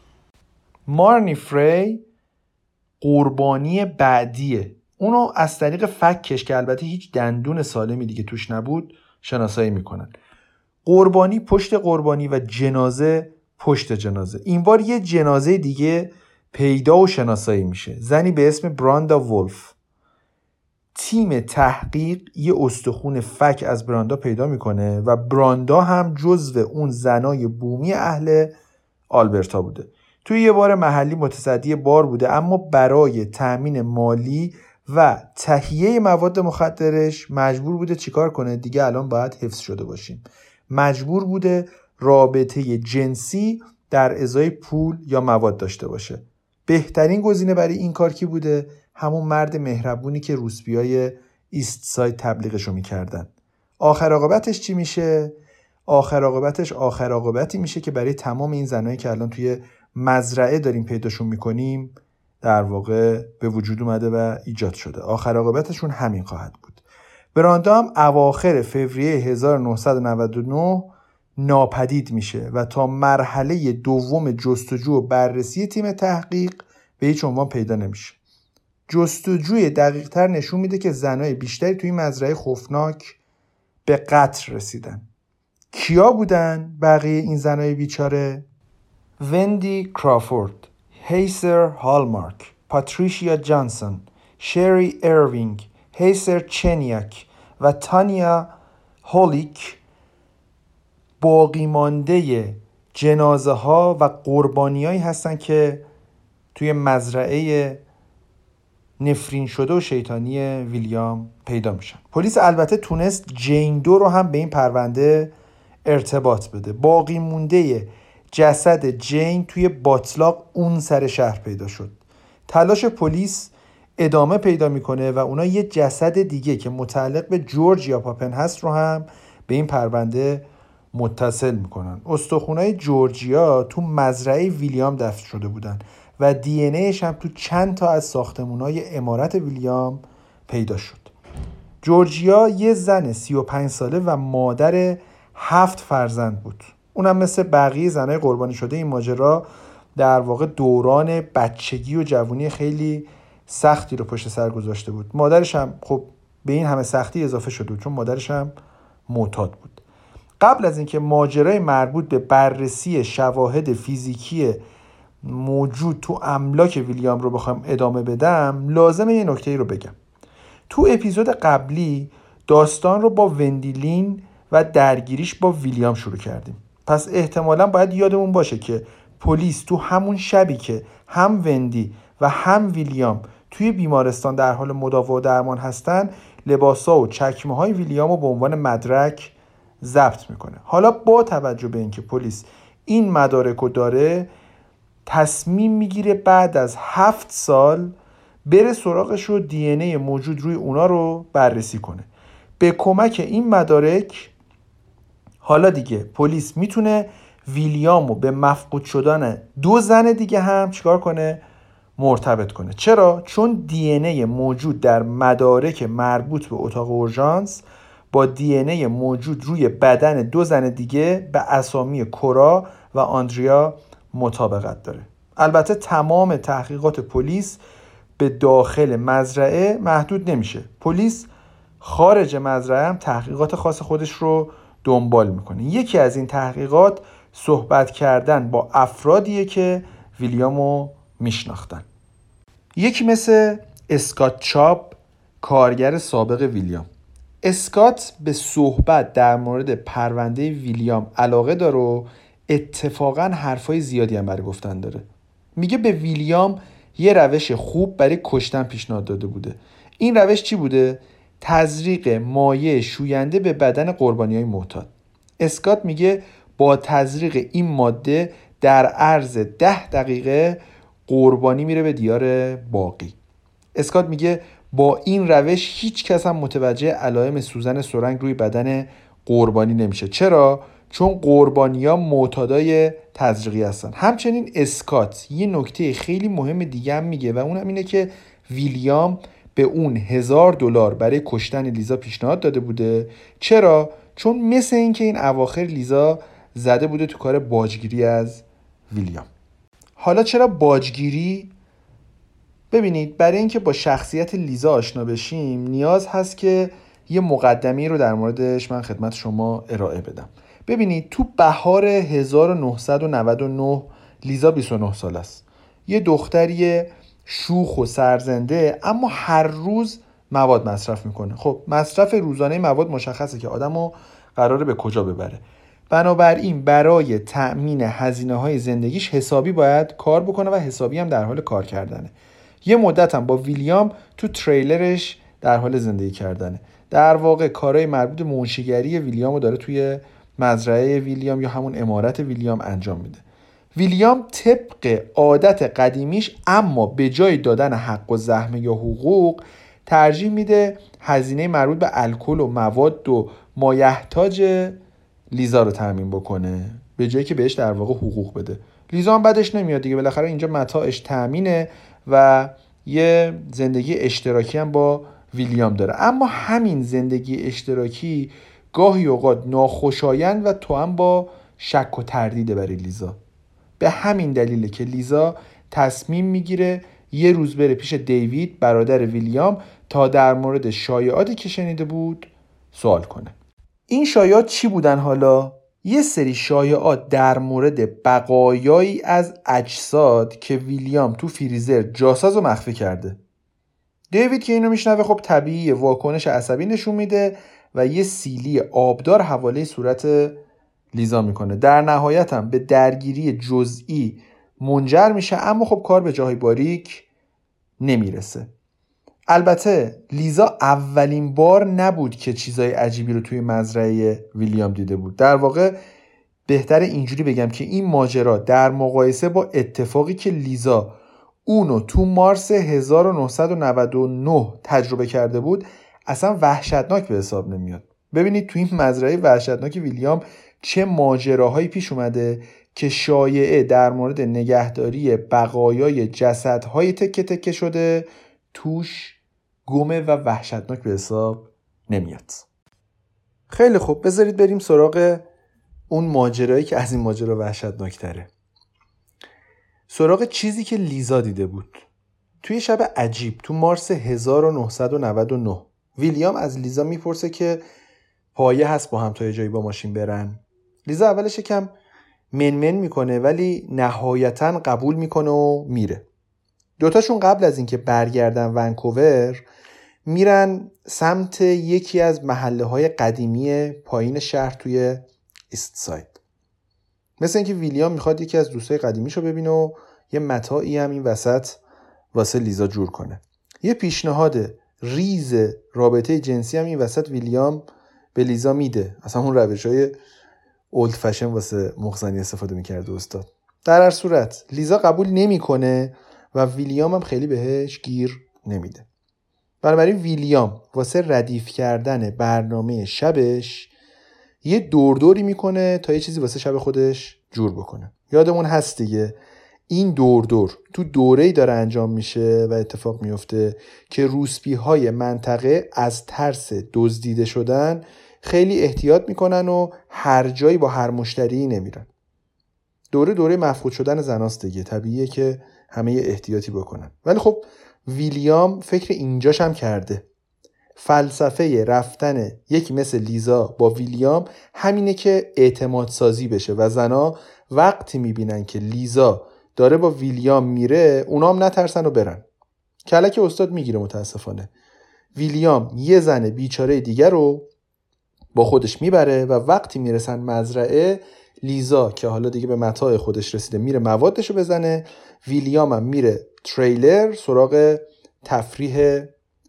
[SPEAKER 1] مارنی فری قربانی بعدیه. اونو از طریق فکش که البته هیچ دندون سالمی دیگه توش نبود شناسایی میکنن. قربانی پشت قربانی و جنازه پشت جنازه. این بار یه جنازه دیگه پیدا و شناسایی میشه. زنی به اسم براندا وولف. تیم تحقیق یه استخون فک از براندا پیدا میکنه و براندا هم جزو اون زنای بومی اهل آلبرتا بوده. توی یه بار محلی متصدی بار بوده، اما برای تأمین مالی و تهیه مواد مخدرش مجبور بوده چیکار کنه؟ دیگه الان باید حفظ شده باشیم. مجبور بوده رابطه جنسی در ازای پول یا مواد داشته باشه. بهترین گزینه برای این کار کی بوده؟ همون مرد مهربونی که روسپیای ایست ساید تبلیغشو میکردن. آخر عاقبتش چی میشه؟ آخر عاقبتی میشه که برای تمام این زنایی که الان توی مزرعه داریم پیداشون میکنیم در واقع به وجود اومده و ایجاد شده. آخر عاقبتشون همین خواهد بود. براندا هم اواخر فوریه 1999 ناپدید میشه و تا مرحله دوم جستجو و بررسی تیم تحقیق به هیچ عنوان پیدا نمیشه. جستجوی دقیق تر نشون میده که زنای بیشتری توی مزرعه خوفناک به قتل رسیدن. کیا بودن بقیه این زنای بیچاره؟ وندی کرافورد، هیسر هالمارک، پاتریشیا جانسون، شری اروینگ، هیسر چنیاک و تانیا هولیک باقی مانده جنازه ها و قربانیایی هستن که توی مزرعه نفرین شده و شیطانی ویلیام پیدا میشن. پلیس البته تونست جین دو رو هم به این پرونده ارتباط بده. باقی مونده جسد جین توی باتلاق اون سر شهر پیدا شد. تلاش پلیس ادامه پیدا میکنه و اونا یه جسد دیگه که متعلق به جورجیا پاپن هست رو هم به این پرونده متصل میکنن. استخونای جورجیا تو مزرعه ویلیام دفن شده بودن و دی ان ایش هم تو چند تا از ساختمونای عمارت ویلیام پیدا شد. جورجیا یه زن 35 ساله و مادر 7 فرزند بود. اونم مثل بقیه زنای قربانی شده این ماجرا در واقع دوران بچگی و جوانی خیلی سختی رو پشت سر گذاشته بود. مادرش هم خب به این همه سختی اضافه شده بود چون مادرش هم معتاد بود. قبل از اینکه ماجرای مربوط به بررسی شواهد فیزیکی موجود تو املاک ویلیام رو بخوام ادامه بدم، لازمه یه نکته‌ای رو بگم. تو اپیزود قبلی داستان رو با وندیلین و درگیریش با ویلیام شروع کردیم. پس احتمالاً باید یادمون باشه که پلیس تو همون شبی که هم وندی و هم ویلیام توی بیمارستان در حال مداوا و درمان هستن، لباسا و چکمه های ویلیام رو به عنوان مدرک ضبط میکنه. حالا با توجه به اینکه پلیس این مدارک رو داره، تصمیم میگیره بعد از 7 سال بره سراغش و دی ان ای موجود روی اونا رو بررسی کنه. به کمک این مدارک حالا دیگه پلیس میتونه ویلیامو به مفقود شدن 2 زن دیگه هم چیکار کنه؟ مرتبط کنه. چرا؟ چون دی ان ای موجود در مدارک مربوط به اتاق اورژانس با دی ان ای موجود روی بدن 2 زن دیگه به اسامی کورا و آندریا مطابقت داره. البته تمام تحقیقات پلیس به داخل مزرعه محدود نمیشه. پلیس خارج مزرعه هم تحقیقات خاص خودش رو دنبال میکنه. یکی از این تحقیقات صحبت کردن با افرادیه که ویلیامو میشناختن. یکی مثل اسکات چاپ، کارگر سابق ویلیام. اسکات به صحبت در مورد پرونده ویلیام علاقه داره و اتفاقا حرفای زیادی هم برای گفتن داره. میگه به ویلیام یه روش خوب برای کشتن پیشنهاد داده بوده. این روش چی بوده؟ تزریق مایع شوینده به بدن قربانیای معتاد. اسکات میگه با تزریق این ماده در عرض 10 دقیقه قربانی میره به دیار باقی. اسکات میگه با این روش هیچ کس هم متوجه علائم سوزن سرنگ روی بدن قربانی نمیشه. چرا؟ چون قربانی‌ها معتادای تزریقی هستن. همچنین اسکات یه نکته خیلی مهم دیگه هم میگه و اونم اینه که ویلیام به اون $1000 برای کشتن لیزا پیشنهاد داده بوده. چرا؟ چون مثل این که این اواخر لیزا زده بوده تو کار باجگیری از ویلیام. حالا چرا باجگیری؟ ببینید، برای اینکه با شخصیت لیزا آشنا بشیم نیاز هست که یه مقدمه رو در موردش من خدمت شما ارائه بدم. ببینید تو بهار 1999 لیزا 29 سال است. یه دختری شوخ و سرزنده اما هر روز مواد مصرف میکنه. خب مصرف روزانه مواد مشخصه که آدمو قراره به کجا ببره. بنابراین برای تأمین هزینه‌های زندگیش حسابی باید کار بکنه و حسابی هم در حال کار کردنه. یه مدت هم با ویلیام تو تریلرش در حال زندگی کردنه. در واقع کارهای مربوط به منشیگری ویلیامو داره توی مزرعه ویلیام یا همون عمارت ویلیام انجام میده. ویلیام طبق عادت قدیمیش اما به جای دادن حق و زحمه یا حقوق ترجیح میده هزینه مربوط به الکل و مواد و مایحتاج لیزا رو تامین بکنه به جایی که بهش در واقع حقوق بده. لیزا هم بعدش نمیاد دیگه، بالاخره اینجا متاعش تامینه و یه زندگی اشتراکی هم با ویلیام داره. اما همین زندگی اشتراکی گاهی اوقات ناخوشایند و توأم با شک و تردیده برای لیزا. به همین دلیله که لیزا تصمیم میگیره یه روز بره پیش دیوید برادر ویلیام تا در مورد شایعاتی که شنیده بود سوال کنه. این شایعات چی بودن حالا؟ یه سری شایعات در مورد بقایایی از اجساد که ویلیام تو فریزر جاساز رو مخفی کرده. دیوید که اینو میشنوه خب طبیعیه واکنش عصبی نشون میده و یه سیلی آبدار حواله صورت لیزا میکنه. در نهایت هم به درگیری جزئی منجر میشه، اما خب کار به جای باریک نمیرسه. البته لیزا اولین بار نبود که چیزای عجیبی رو توی مزرعه ویلیام دیده بود. در واقع بهتر اینجوری بگم که این ماجرا در مقایسه با اتفاقی که لیزا اونو تو مارس 1999 تجربه کرده بود اصلا وحشتناک به حساب نمیاد. ببینید تو این مزرعه وحشتناک ویلیام چه ماجراهایی پیش اومده که شایعه در مورد نگهداری بقایای جسدهای تکه تکه شده توش گمه و وحشتناک به حساب نمیاد. خیلی خوب، بذارید بریم سراغ اون ماجرایی که از این ماجرا وحشتناک تره. سراغ چیزی که لیزا دیده بود. توی شب عجیب تو مارس 1999 ویلیام از لیزا میپرسه که پایه هست با هم تا یه جایی با ماشین برن. لیزا اولش یکم منمن میکنه ولی نهایتاً قبول میکنه و میره. دوتاشون قبل از اینکه برگردن ونکوور میرن سمت یکی از محله های قدیمی پایین شهر توی ایست ساید. مثل اینکه ویلیام میخواد یکی از دوستای قدیمیشو ببینه و یه متاعی هم این وسط واسه لیزا جور کنه. یه پیشنهاد ریز رابطه جنسی هم این وسط ویلیام به لیزا میده. اصلا اون روش‌های اولد فشن واسه مخزنی استفاده میکرده استاد. در هر صورت لیزا قبول نمیکنه و ویلیام هم خیلی بهش گیر نمیده. بنابراین ویلیام واسه ردیف کردن برنامه شبش یه دوردوری میکنه تا یه چیزی واسه شب خودش جور بکنه. یادمون هست دیگه این دوردور تو دوره‌ای داره انجام میشه و اتفاق میفته که روسپی‌های منطقه از ترس دزدیده شدن خیلی احتیاط میکنن و هر جایی با هر مشتری نمیرن. دوره مفقود شدن زناست دیگه، طبیعیه که همه احتیاطی بکنن. ولی خب ویلیام فکر اینجاش هم کرده. فلسفه رفتن یکی مثل لیزا با ویلیام همینه که اعتماد سازی بشه و زنا وقتی میبینن که لیزا داره با ویلیام میره اونا هم نترسن و برن. کلک استاد میگیره متاسفانه. ویلیام یه زن بیچاره دیگر رو با خودش میبره و وقتی میرسن مزرعه لیزا که حالا دیگه به متاع خودش رسیده میره موادشو بزنه، ویلیام هم میره تریلر سراغ تفریح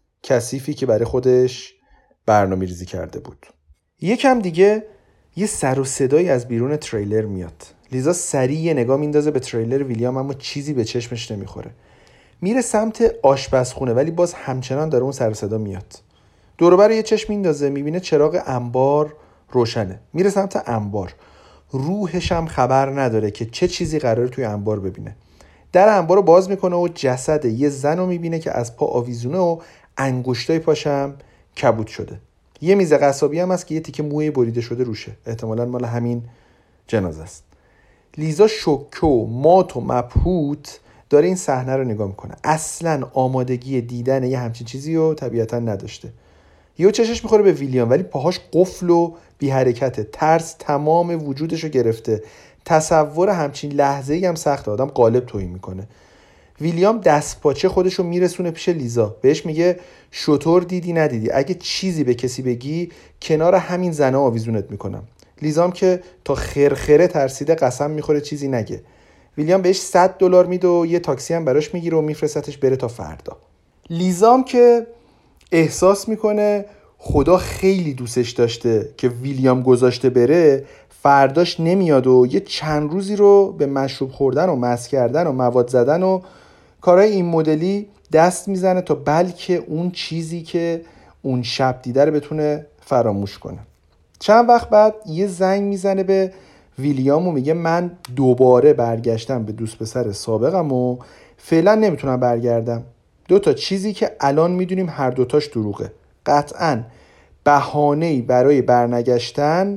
[SPEAKER 1] کثیفی که برای خودش برنامه ریزی کرده بود. یکم دیگه یه سر و صدایی از بیرون تریلر میاد. لیزا سریع نگاه میندازه به تریلر ویلیام اما چیزی به چشمش نمیخوره. میره سمت آشپزخونه ولی باز همچنان داره اون سر و صدا میاد. دور و بر یه چشم میندازه میبینه چراغ انبار روشنه. میره سمت انبار. روحش هم خبر نداره که چه چیزی قراره توی انبار ببینه. در انبار رو باز میکنه و جسد یه زن رو میبینه که از پا آویزونه و انگشتای پاشم کبود شده. یه میز قصابی هم هست که یه تیکه موی بریده شده روشه. احتمالاً مال همین جنازه است. لیزا شوکه و مات و مبهوت داره این صحنه رو نگاه میکنه. اصلاً آمادگی دیدن یه همچین چیزی رو طبیعتاً نداشته. یهو چشش میخوره به ویلیام ولی پاهاش قفل و بی حرکته. ترس تمام وجودش رو گرفته. تصور همچین لحظه‌ای هم سخته، آدم قالب توهین میکنه. ویلیام دست پاچه خودش رو میرسونه پیش لیزا. بهش میگه شطور دیدی ندیدی، اگه چیزی به کسی بگی کنار همین زنه آویزونت میکنم. لیزام که تا خرخره ترسیده قسم میخوره چیزی نگه. ویلیام بهش $100 میده و یه تاکسی هم براش میگیره و میفرستتش بره تا فردا. لیزام که احساس میکنه خدا خیلی دوستش داشته که ویلیام گذاشته بره، فرداش نمیاد و یه چند روزی رو به مشروب خوردن و مست کردن و مواد زدن و کارهای این مدلی دست میزنه تا بلکه اون چیزی که اون شب دیده رو بتونه فراموش کنه. چند وقت بعد یه زنگ میزنه به ویلیام و میگه من دوباره برگشتم به دوست پسر سابقم و فعلا نمیتونم برگردم. 2 چیزی که الان میدونیم هر دوتاش دروغه. قطعاً بهانه‌ای برای برنگشتن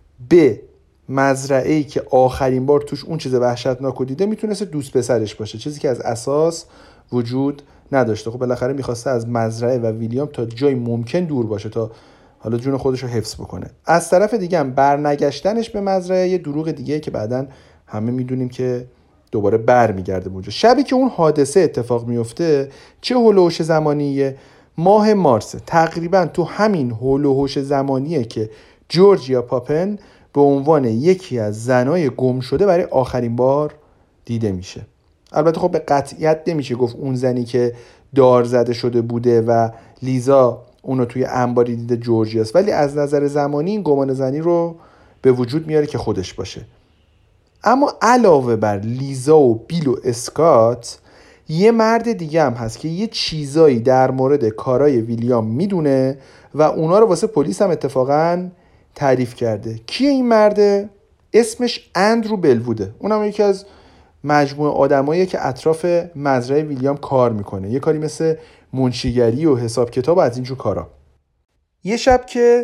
[SPEAKER 1] به مزرعه‌ای که آخرین بار توش اون چیز وحشتناک رو دیده میتونست دوست پسرش باشه، چیزی که از اساس وجود نداشته. خب بالاخره میخواسته از مزرعه و ویلیام تا جای ممکن دور باشه تا حالا جون خودش رو حفظ بکنه. از طرف دیگه هم برنگشتنش به مزرعه یه دروغ دیگه که بعداً همه میدونیم که دوباره برمیگرده اونجا. شبی که اون حادثه اتفاق میفته چه هول و هوش زمانیه؟ ماه مارس. تقریبا تو همین هول و هوش زمانیه که جورجیا پاپن به عنوان یکی از زنای گم شده برای آخرین بار دیده میشه. البته خب به قطعیت نمیشه گفت اون زنی که دار زده شده بوده و لیزا اونو توی انباری دیده جورجیاست، ولی از نظر زمانی این گمان زنی رو به وجود میاره که خودش باشه. اما علاوه بر لیزا و بیل و اسکات یه مرد دیگه هم هست که یه چیزایی در مورد کارای ویلیام میدونه و اونا رو واسه پلیس هم اتفاقاً تعریف کرده. کیه این مرده؟ اسمش اندرو بلووده. اونم یکی از مجموعه آدماییه که اطراف مزرعه ویلیام کار میکنه، یه کاری مثل منشیگری و حساب کتاب و از اینجور کارا. یه شب که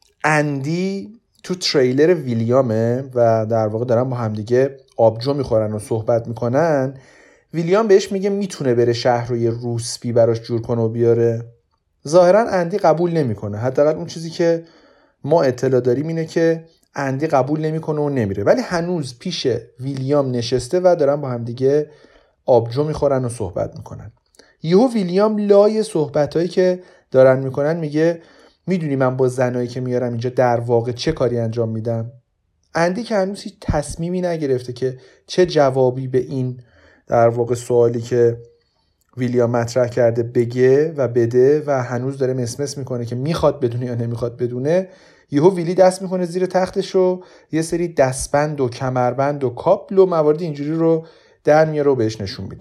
[SPEAKER 1] اندی تو تریلر ویلیامه و در واقع دارن با همدیگه آبجو میخورن و صحبت میکنن، ویلیام بهش میگه میتونه بره شهر رو یه روسپی براش جور کنه و بیاره. ظاهرا اندی قبول نمیکنه، حداقل اون چیزی که ما اطلاع داریم اینه که اندی قبول نمیکنه و نمیره، ولی هنوز پیش ویلیام نشسته و دارن با همدیگه آبجو میخورن و صحبت میکنن. یهو ویلیام لای صحبتایی که دارن میکنن میگه میدونی من با زنایی که میارم اینجا در واقع چه کاری انجام میدم؟ اندی که هنوز هیچ تصمیمی نگرفته که چه جوابی به این در واقع سوالی که ویلیام مطرح کرده بگه و بده و هنوز داره مسمس میکنه که میخواد بدونه یا نمیخواد بدونه، یهو ویلی دست میکنه زیر تختش و یه سری دستبند و کمربند و کابل و موارد اینجوری رو در میاره و بهش نشون میده.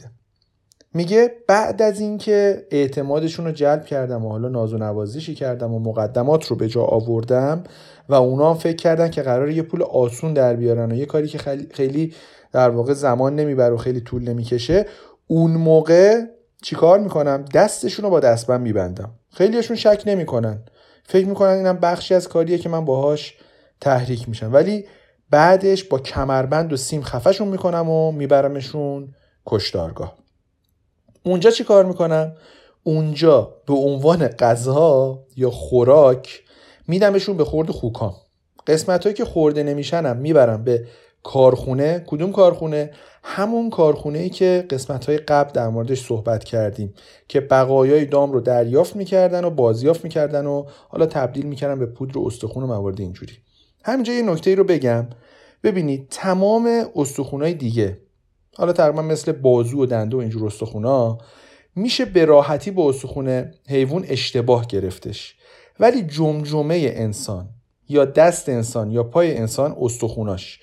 [SPEAKER 1] میگه بعد از اینکه اعتمادشون رو جلب کردم و حالا ناز و نوازشی کردم و مقدمات رو به جا آوردم و اونا هم فکر کردن که قراره یه پول آسون در بیارن و یه کاری که خیلی در واقع زمان نمیبره و خیلی طول نمیکشه، اون موقع چیکار میکنم؟ دستشون رو با دستبند میبندم. خیلیشون شک نمیکنن، فکر میکنن اینم بخشی از کاریه که من باهاش تحریک میشم، ولی بعدش با کمربند و سیم خفشون میکنم و میبرمشون کشتارگاه. اونجا چی کار میکنم؟ اونجا به عنوان غذا یا خوراک میدمشون به خورد خوکان. قسمتایی که خورده نمیشنم میبرم به کارخونه. کدوم کارخونه؟ همون کارخونه‌ای که قسمت‌های قبل در موردش صحبت کردیم که بقایای دام رو دریافت می‌کردن و بازیافت می‌کردن و حالا تبدیل می‌کردن به پودر و استخوان و موارد اینجوری. همینجا یه نکته‌ای رو بگم. ببینید تمام استخوان‌های دیگه، حالا تقریبا مثل بازو و دنده و اینجور استخوان‌ها، میشه به راحتی با استخوان حیوان اشتباه گرفتش، ولی جمجمه انسان یا دست انسان یا پای انسان استخوناش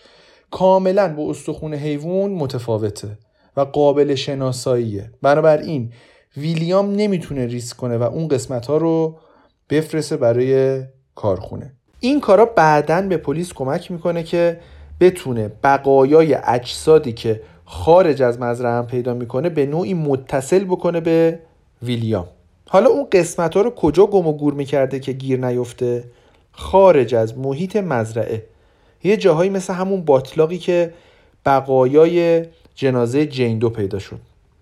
[SPEAKER 1] کاملا با استخوان حیوان متفاوته و قابل شناساییه. بنابراین ویلیام نمیتونه ریسک کنه و اون قسمت ها رو بفرسته برای کارخونه. این کارا بعداً به پلیس کمک میکنه که بتونه بقایای اجسادی که خارج از مزرعه هم پیدا میکنه به نوعی متصل بکنه به ویلیام. حالا اون قسمت ها رو کجا گم و گور میکرده که گیر نیفته؟ خارج از محیط مزرعه، یه جاهایی مثل همون باطلاقی که بقایای جنازه جین دو پیدا شد.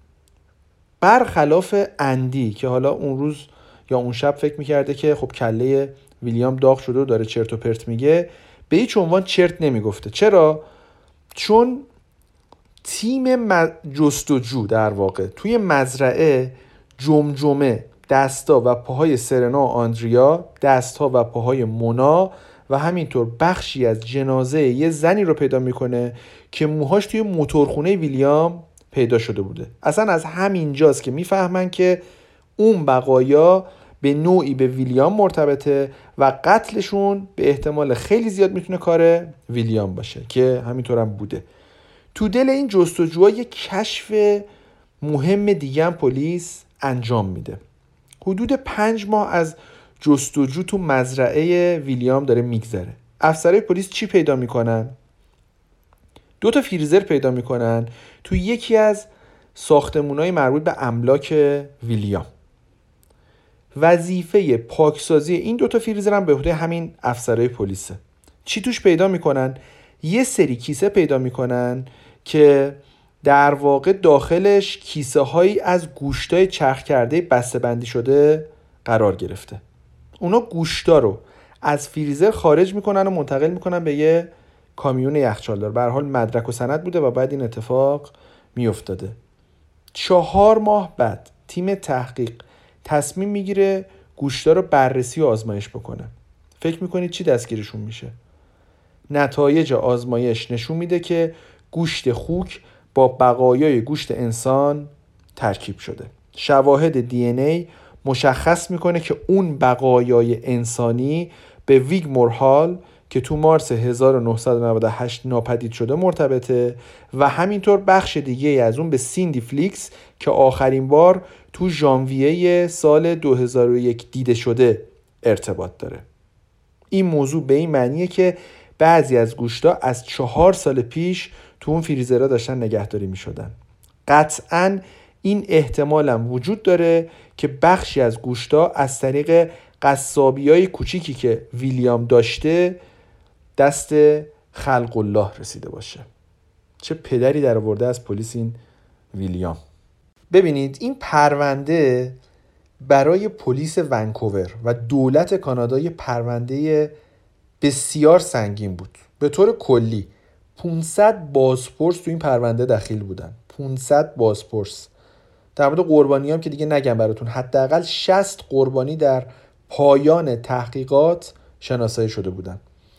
[SPEAKER 1] برخلاف اندی که حالا اون روز یا اون شب فکر میکرده که خب کله ویلیام داغ شده و داره چرت و پرت میگه، به هیچ عنوان چرت نمیگفته. چرا؟ چون تیم جستجو در واقع توی مزرعه جمجمه، دستا و پاهای سرنا و آندریا، دستها و پاهای مونا و همینطور بخشی از جنازه یه زنی رو پیدا میکنه که موهاش توی موتورخونه ویلیام پیدا شده بوده. اصلا از همین جاست که میفهمن که اون بقایا به نوعی به ویلیام مرتبطه و قتلشون به احتمال خیلی زیاد میتونه کار ویلیام باشه که همینطور هم بوده. تو دل این جستجوها یه کشف مهم دیگه هم پلیس انجام میده. حدود 5 ماه از جستجو تو مزرعه ویلیام داره میگذره. افسرهای پلیس چی پیدا میکنن؟ 2 تا فریزر پیدا میکنن تو یکی از ساختمونای مربوط به املاک ویلیام. وظیفه پاکسازی این 2 تا فریزر هم به عهده همین افسرهای پلیسه. چی توش پیدا میکنن؟ یه سری کیسه پیدا میکنن که در واقع داخلش کیسه هایی از گوشتای چرخ کرده بسته بندی شده قرار گرفته. اونا گوشتا رو از فریزر خارج میکنن و منتقل میکنن به یه کامیون یخچالدار. به هر حال مدرک و سند بوده و بعد این اتفاق میافتاده. 4 ماه بعد تیم تحقیق تصمیم میگیره گوشتا رو بررسی و آزمایش بکنه. فکر میکنید چی دستگیرشون میشه؟ نتایج آزمایش نشون میده که گوشت خوک با بقایای گوشت انسان ترکیب شده. شواهد دی ان ای مشخص میکنه که اون بقایای انسانی به ویگمور هال که تو مارس 1998 ناپدید شده مرتبطه و همینطور بخش دیگه از اون به سیندی فلیکس که آخرین بار تو ژانویه سال 2001 دیده شده ارتباط داره. این موضوع به این معنیه که بعضی از گوشتا از 4 سال پیش تو اون فریزرها داشتن نگهداری می شدن. قطعاً این احتمال هم وجود داره که بخشی از گوشتا از طریق قصابی‌های کوچیکی که ویلیام داشته دست خلق الله رسیده باشه. چه پدری در آورده از پلیس این ویلیام. ببینید این پرونده برای پلیس ونکوور و دولت کانادا یه پرونده بسیار سنگین بود. به طور کلی 500 بازپرس تو این پرونده دخیل بودن. 500 بازپرس. در مورد قربانی هم که دیگه نگم براتون، حداقل 60 قربانی در پایان تحقیقات شناسایی شده بودن.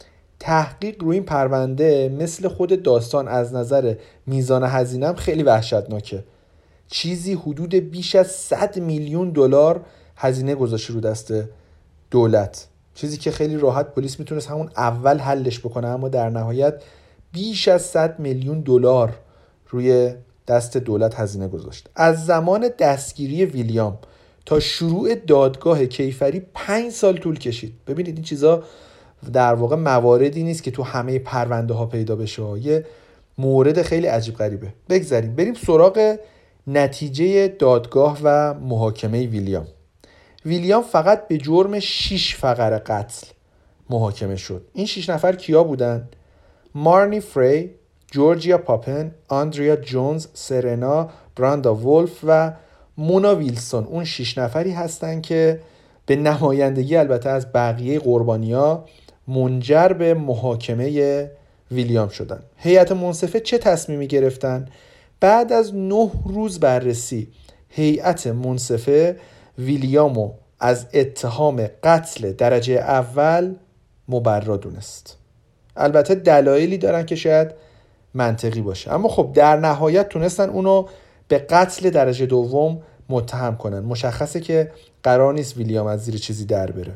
[SPEAKER 1] تحقیق روی این پرونده مثل خود داستان از نظر میزان هزینه هم خیلی وحشتناکه. چیزی حدود بیش از 100 میلیون دلار هزینه گذاشته رو دست دولت. چیزی که خیلی راحت پلیس میتونست همون اول حلش بکنه، اما در نهایت بیش از 100 میلیون دلار روی دست دولت هزینه گذاشت. از زمان دستگیری ویلیام تا شروع دادگاه کیفری 5 سال طول کشید. ببینید این چیزا در واقع مواردی نیست که تو همه پرونده ها پیدا بشه. یه مورد خیلی عجیب غریبه. بگذاریم بریم سراغ نتیجه دادگاه و محاکمه ویلیام. ویلیام فقط به جرم 6 فقره قتل محاکمه شد. این 6 نفر کیا بودن؟ مارنی فری، جورجیا پاپن، آندریا جونز، سرنا، براندا ولف و مونا ویلسون. اون 6 نفری هستن که به نمایندگی البته از بقیه قربانی‌ها منجر به محاکمه ویلیام شدن. هیئت منصفه چه تصمیمی گرفتن؟ بعد از 9 روز بررسی هیئت منصفه ویلیامو از اتهام قتل درجه اول مبرا دونست. البته دلایلی دارن که شاید منطقی باشه، اما خب در نهایت تونستن اونو به قتل درجه دوم متهم کنن. مشخصه که قرار نیست ویلیام از زیر چیزی در بره.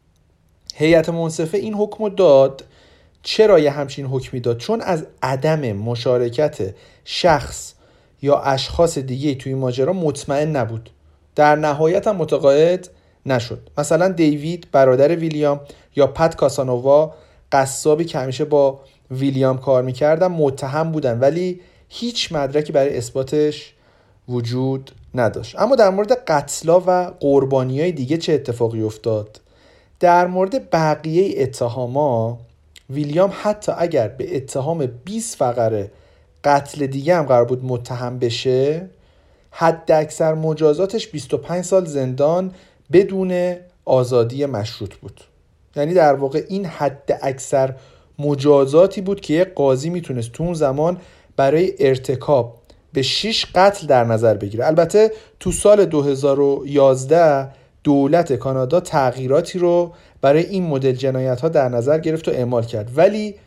[SPEAKER 1] هیئت منصفه این حکمو داد. چرا یه همچین حکمی داد؟ چون از عدم مشارکت شخص یا اشخاص دیگه توی این ماجرا مطمئن نبود. در نهایت هم متقاعد نشد. مثلا دیوید برادر ویلیام یا پت کاسانووا قصابی که همیشه با ویلیام کار میکردن متهم بودن، ولی هیچ مدرکی برای اثباتش وجود نداشت. اما در مورد قتلا و قربانیای دیگه چه اتفاقی افتاد؟ در مورد بقیه اتهاما ویلیام حتی اگر به اتهام 20 فقره قتل دیگه هم قرار بود متهم بشه، حد اکثر مجازاتش 25 سال زندان بدون آزادی مشروط بود. یعنی در واقع این حد اکثر مجازاتی بود که یک قاضی میتونست تو اون زمان برای ارتکاب به 6 قتل در نظر بگیره. البته تو سال 2011 دولت کانادا تغییراتی رو برای این مدل جنایت ها در نظر گرفت و اعمال کرد، ولی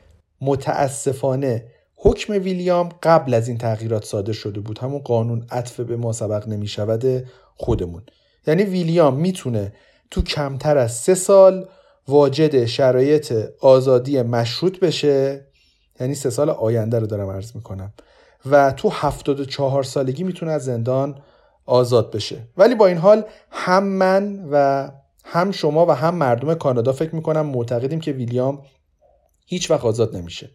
[SPEAKER 1] متاسفانه حکم ویلیام قبل از این تغییرات صادر شده بود. همون قانون عطف به ما سبق نمی شود خودمون. یعنی ویلیام میتونه تو کمتر از 3 سال واجد شرایط آزادی مشروط بشه، یعنی 3 سال آینده رو دارم عرض میکنم، و تو 74 سالگی میتونه از زندان آزاد بشه. ولی با این حال هم من و هم شما و هم مردم کانادا فکر میکنم معتقدیم که ویلیام هیچ وقت آزاد نمیشه.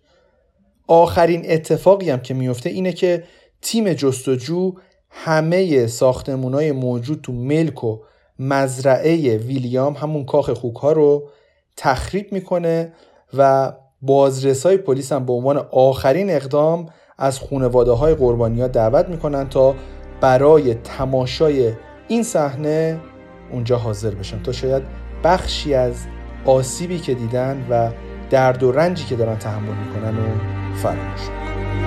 [SPEAKER 1] آخرین اتفاقی هم که میفته اینه که تیم جستجو همه ساختمونای موجود تو ملک و مزرعه ویلیام، همون کاخ خوک‌ها رو تخریب میکنه و بازرسای پلیس هم به عنوان آخرین اقدام از خانواده‌های قربانی‌ها دعوت میکنن تا برای تماشای این صحنه اونجا حاضر بشن، تا شاید بخشی از آسیبی که دیدن و درد و رنجی که دارن تحمل میکنن و فراموش میکنن.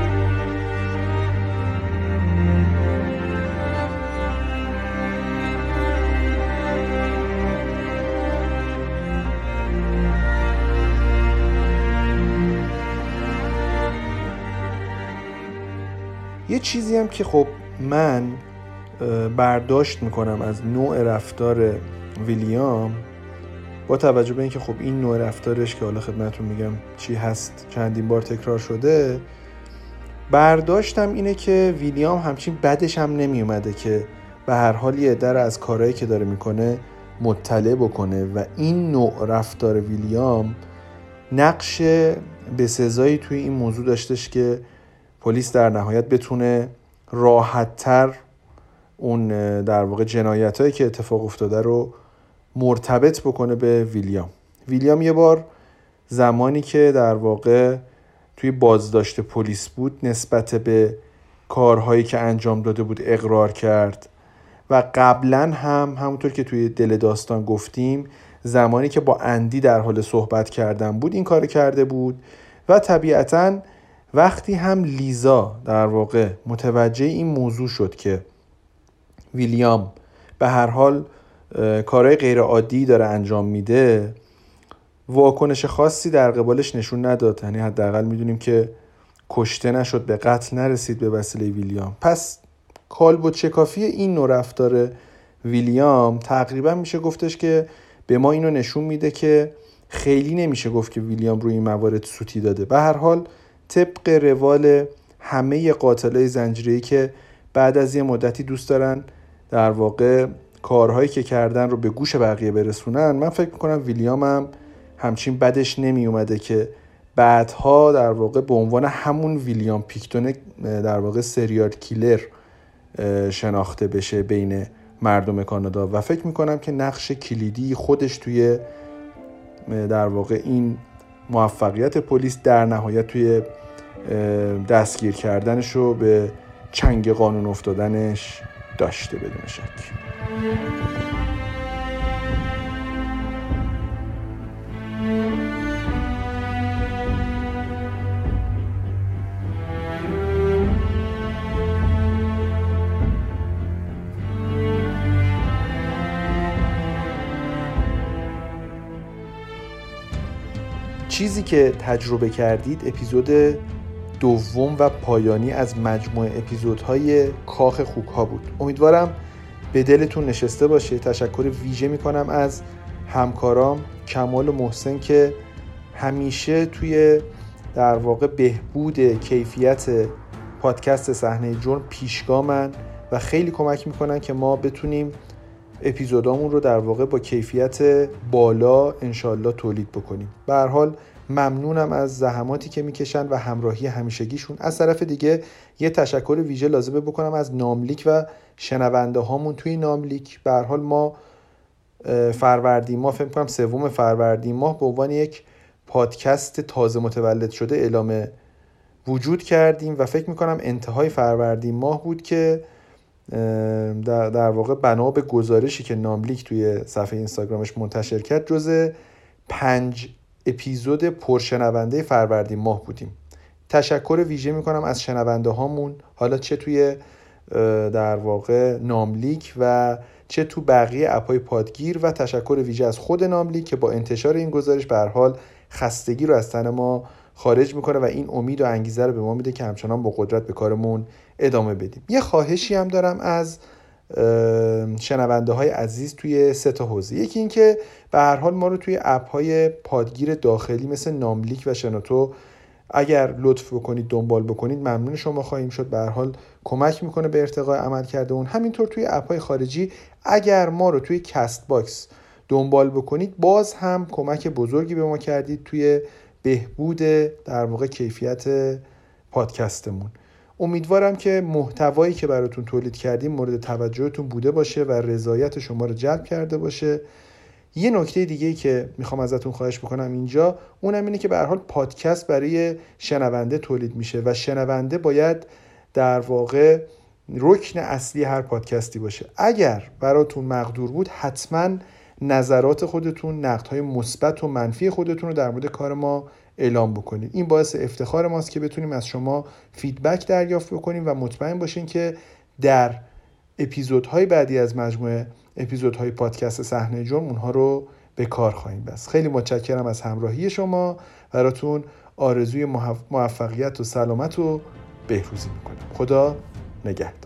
[SPEAKER 1] یه چیزی هم که خب من برداشت میکنم از نوع رفتار ویلیام، با توجه به اینکه خب این نوع رفتارش که حالا خدمتتون میگم چی هست چندین بار تکرار شده، برداشتم اینه که ویلیام همچین بدش هم نمی اومده که به هر حال یه در از کارهایی که داره میکنه مطلع بکنه و این نوع رفتار ویلیام نقش بسزایی توی این موضوع داشتش که پلیس در نهایت بتونه راحت‌تر اون در واقع جنایتایی که اتفاق افتاده رو مرتبط بکنه به ویلیام. ویلیام یه بار زمانی که در واقع توی بازداشت پلیس بود نسبت به کارهایی که انجام داده بود اقرار کرد و قبلا هم همونطور که توی دل داستان گفتیم زمانی که با اندی در حال صحبت کردن بود این کار کرده بود و طبیعتاً وقتی هم لیزا در واقع متوجه این موضوع شد که ویلیام به هر حال کارهای غیر عادی داره انجام میده، واکنش خاصی در قبالش نشون نداد. یعنی حداقل میدونیم که کشته نشد، به قتل نرسید به وسیله ویلیام. پس کالبد شکافی این نوع رفتار ویلیام تقریبا میشه گفتش که به ما اینو نشون میده که خیلی نمیشه گفت که ویلیام روی این موارد سوتی داده. به هر حال طبق روال همه قاتلای زنجیره‌ای که بعد از یه مدتی دوست دارن در واقع کارهایی که کردن رو به گوش بقیه برسونن، من فکر میکنم ویلیام هم همچین بدش نمی اومده که بعدها در واقع به عنوان همون ویلیام پیکتون در واقع سریال کیلر شناخته بشه بین مردم کانادا و فکر میکنم که نقش کلیدی خودش توی در واقع این موفقیت پلیس در نهایت توی دستگیر کردنش رو به چنگ قانون افتادنش داشته بدون شک. چیزی که تجربه کردید اپیزود دوم و پایانی از مجموعه اپیزودهای کاخ خوک‌ها بود. امیدوارم به دلتون نشسته باشه. تشکر ویژه میکنم از همکارام کمال و محسن که همیشه توی در واقع بهبود کیفیت پادکست صحنه جرم پیشگامن و خیلی کمک میکنن که ما بتونیم اپیزودامون رو در واقع با کیفیت بالا انشالله تولید بکنیم. به هر حال ممنونم از زحماتی که میکشن و همراهی همیشگیشون. از طرف دیگه یه تشکر ویژه لازمه بکنم از ناملیک و شنونده هامون توی ناملیک. به هر حال ما فروردین ماه، فکر کنم 3 فروردین ماه، به عنوان یک پادکست تازه متولد شده اعلام وجود کردیم و فکر میکنم انتهای فروردین ماه بود که در واقع بنا به گزارشی که ناملیک توی صفحه اینستاگرامش منتشر کرد جزء 5 اپیزود پرشنونده فروردین ماه بودیم. تشکر ویژه میکنم از شنونده هامون، حالا چه توی در واقع ناملیک و چه تو بقیه اپهای پادگیر، و تشکر ویژه از خود ناملیک که با انتشار این گزارش به هر حال خستگی رو از تن ما خارج میکنه و این امید و انگیزه رو به ما میده که همچنان با قدرت به کارمون ادامه بدیم. یه خواهشی هم دارم از شنونده های عزیز توی 3 حوزه. یکی این که به هر حال ما رو توی اپ های پادگیر داخلی مثل ناملیک و شنوتو اگر لطف بکنید دنبال بکنید ممنون شما خواهیم شد. به هر حال کمک میکنه به ارتقای عملکرد اون. همینطور توی اپ های خارجی اگر ما رو توی کست باکس دنبال بکنید باز هم کمک بزرگی به ما کردید توی بهبود در واقع کیفیت پادکستمون. امیدوارم که محتوایی که براتون تولید کردیم مورد توجهتون بوده باشه و رضایت شما رو جلب کرده باشه. یه نکته دیگه‌ای که میخوام ازتون خواهش بکنم اینجا، اونم اینه که به هر حال پادکست برای شنونده تولید میشه و شنونده باید در واقع رکن اصلی هر پادکستی باشه. اگر براتون مقدور بود حتما نظرات خودتون، نقدهای مثبت و منفی خودتون رو در مورد کار ما اعلام بکنید. این باعث افتخار ماست که بتونیم از شما فیدبک دریافت بکنیم و مطمئن باشین که در اپیزودهای بعدی از مجموعه اپیزودهای پادکست صحنه جرم اونها رو به کار خواهیم بست. خیلی متشکرم از همراهی شما. براتون آرزوی موفقیت و سلامت و بهروزی میکنم. خدا نگهدار.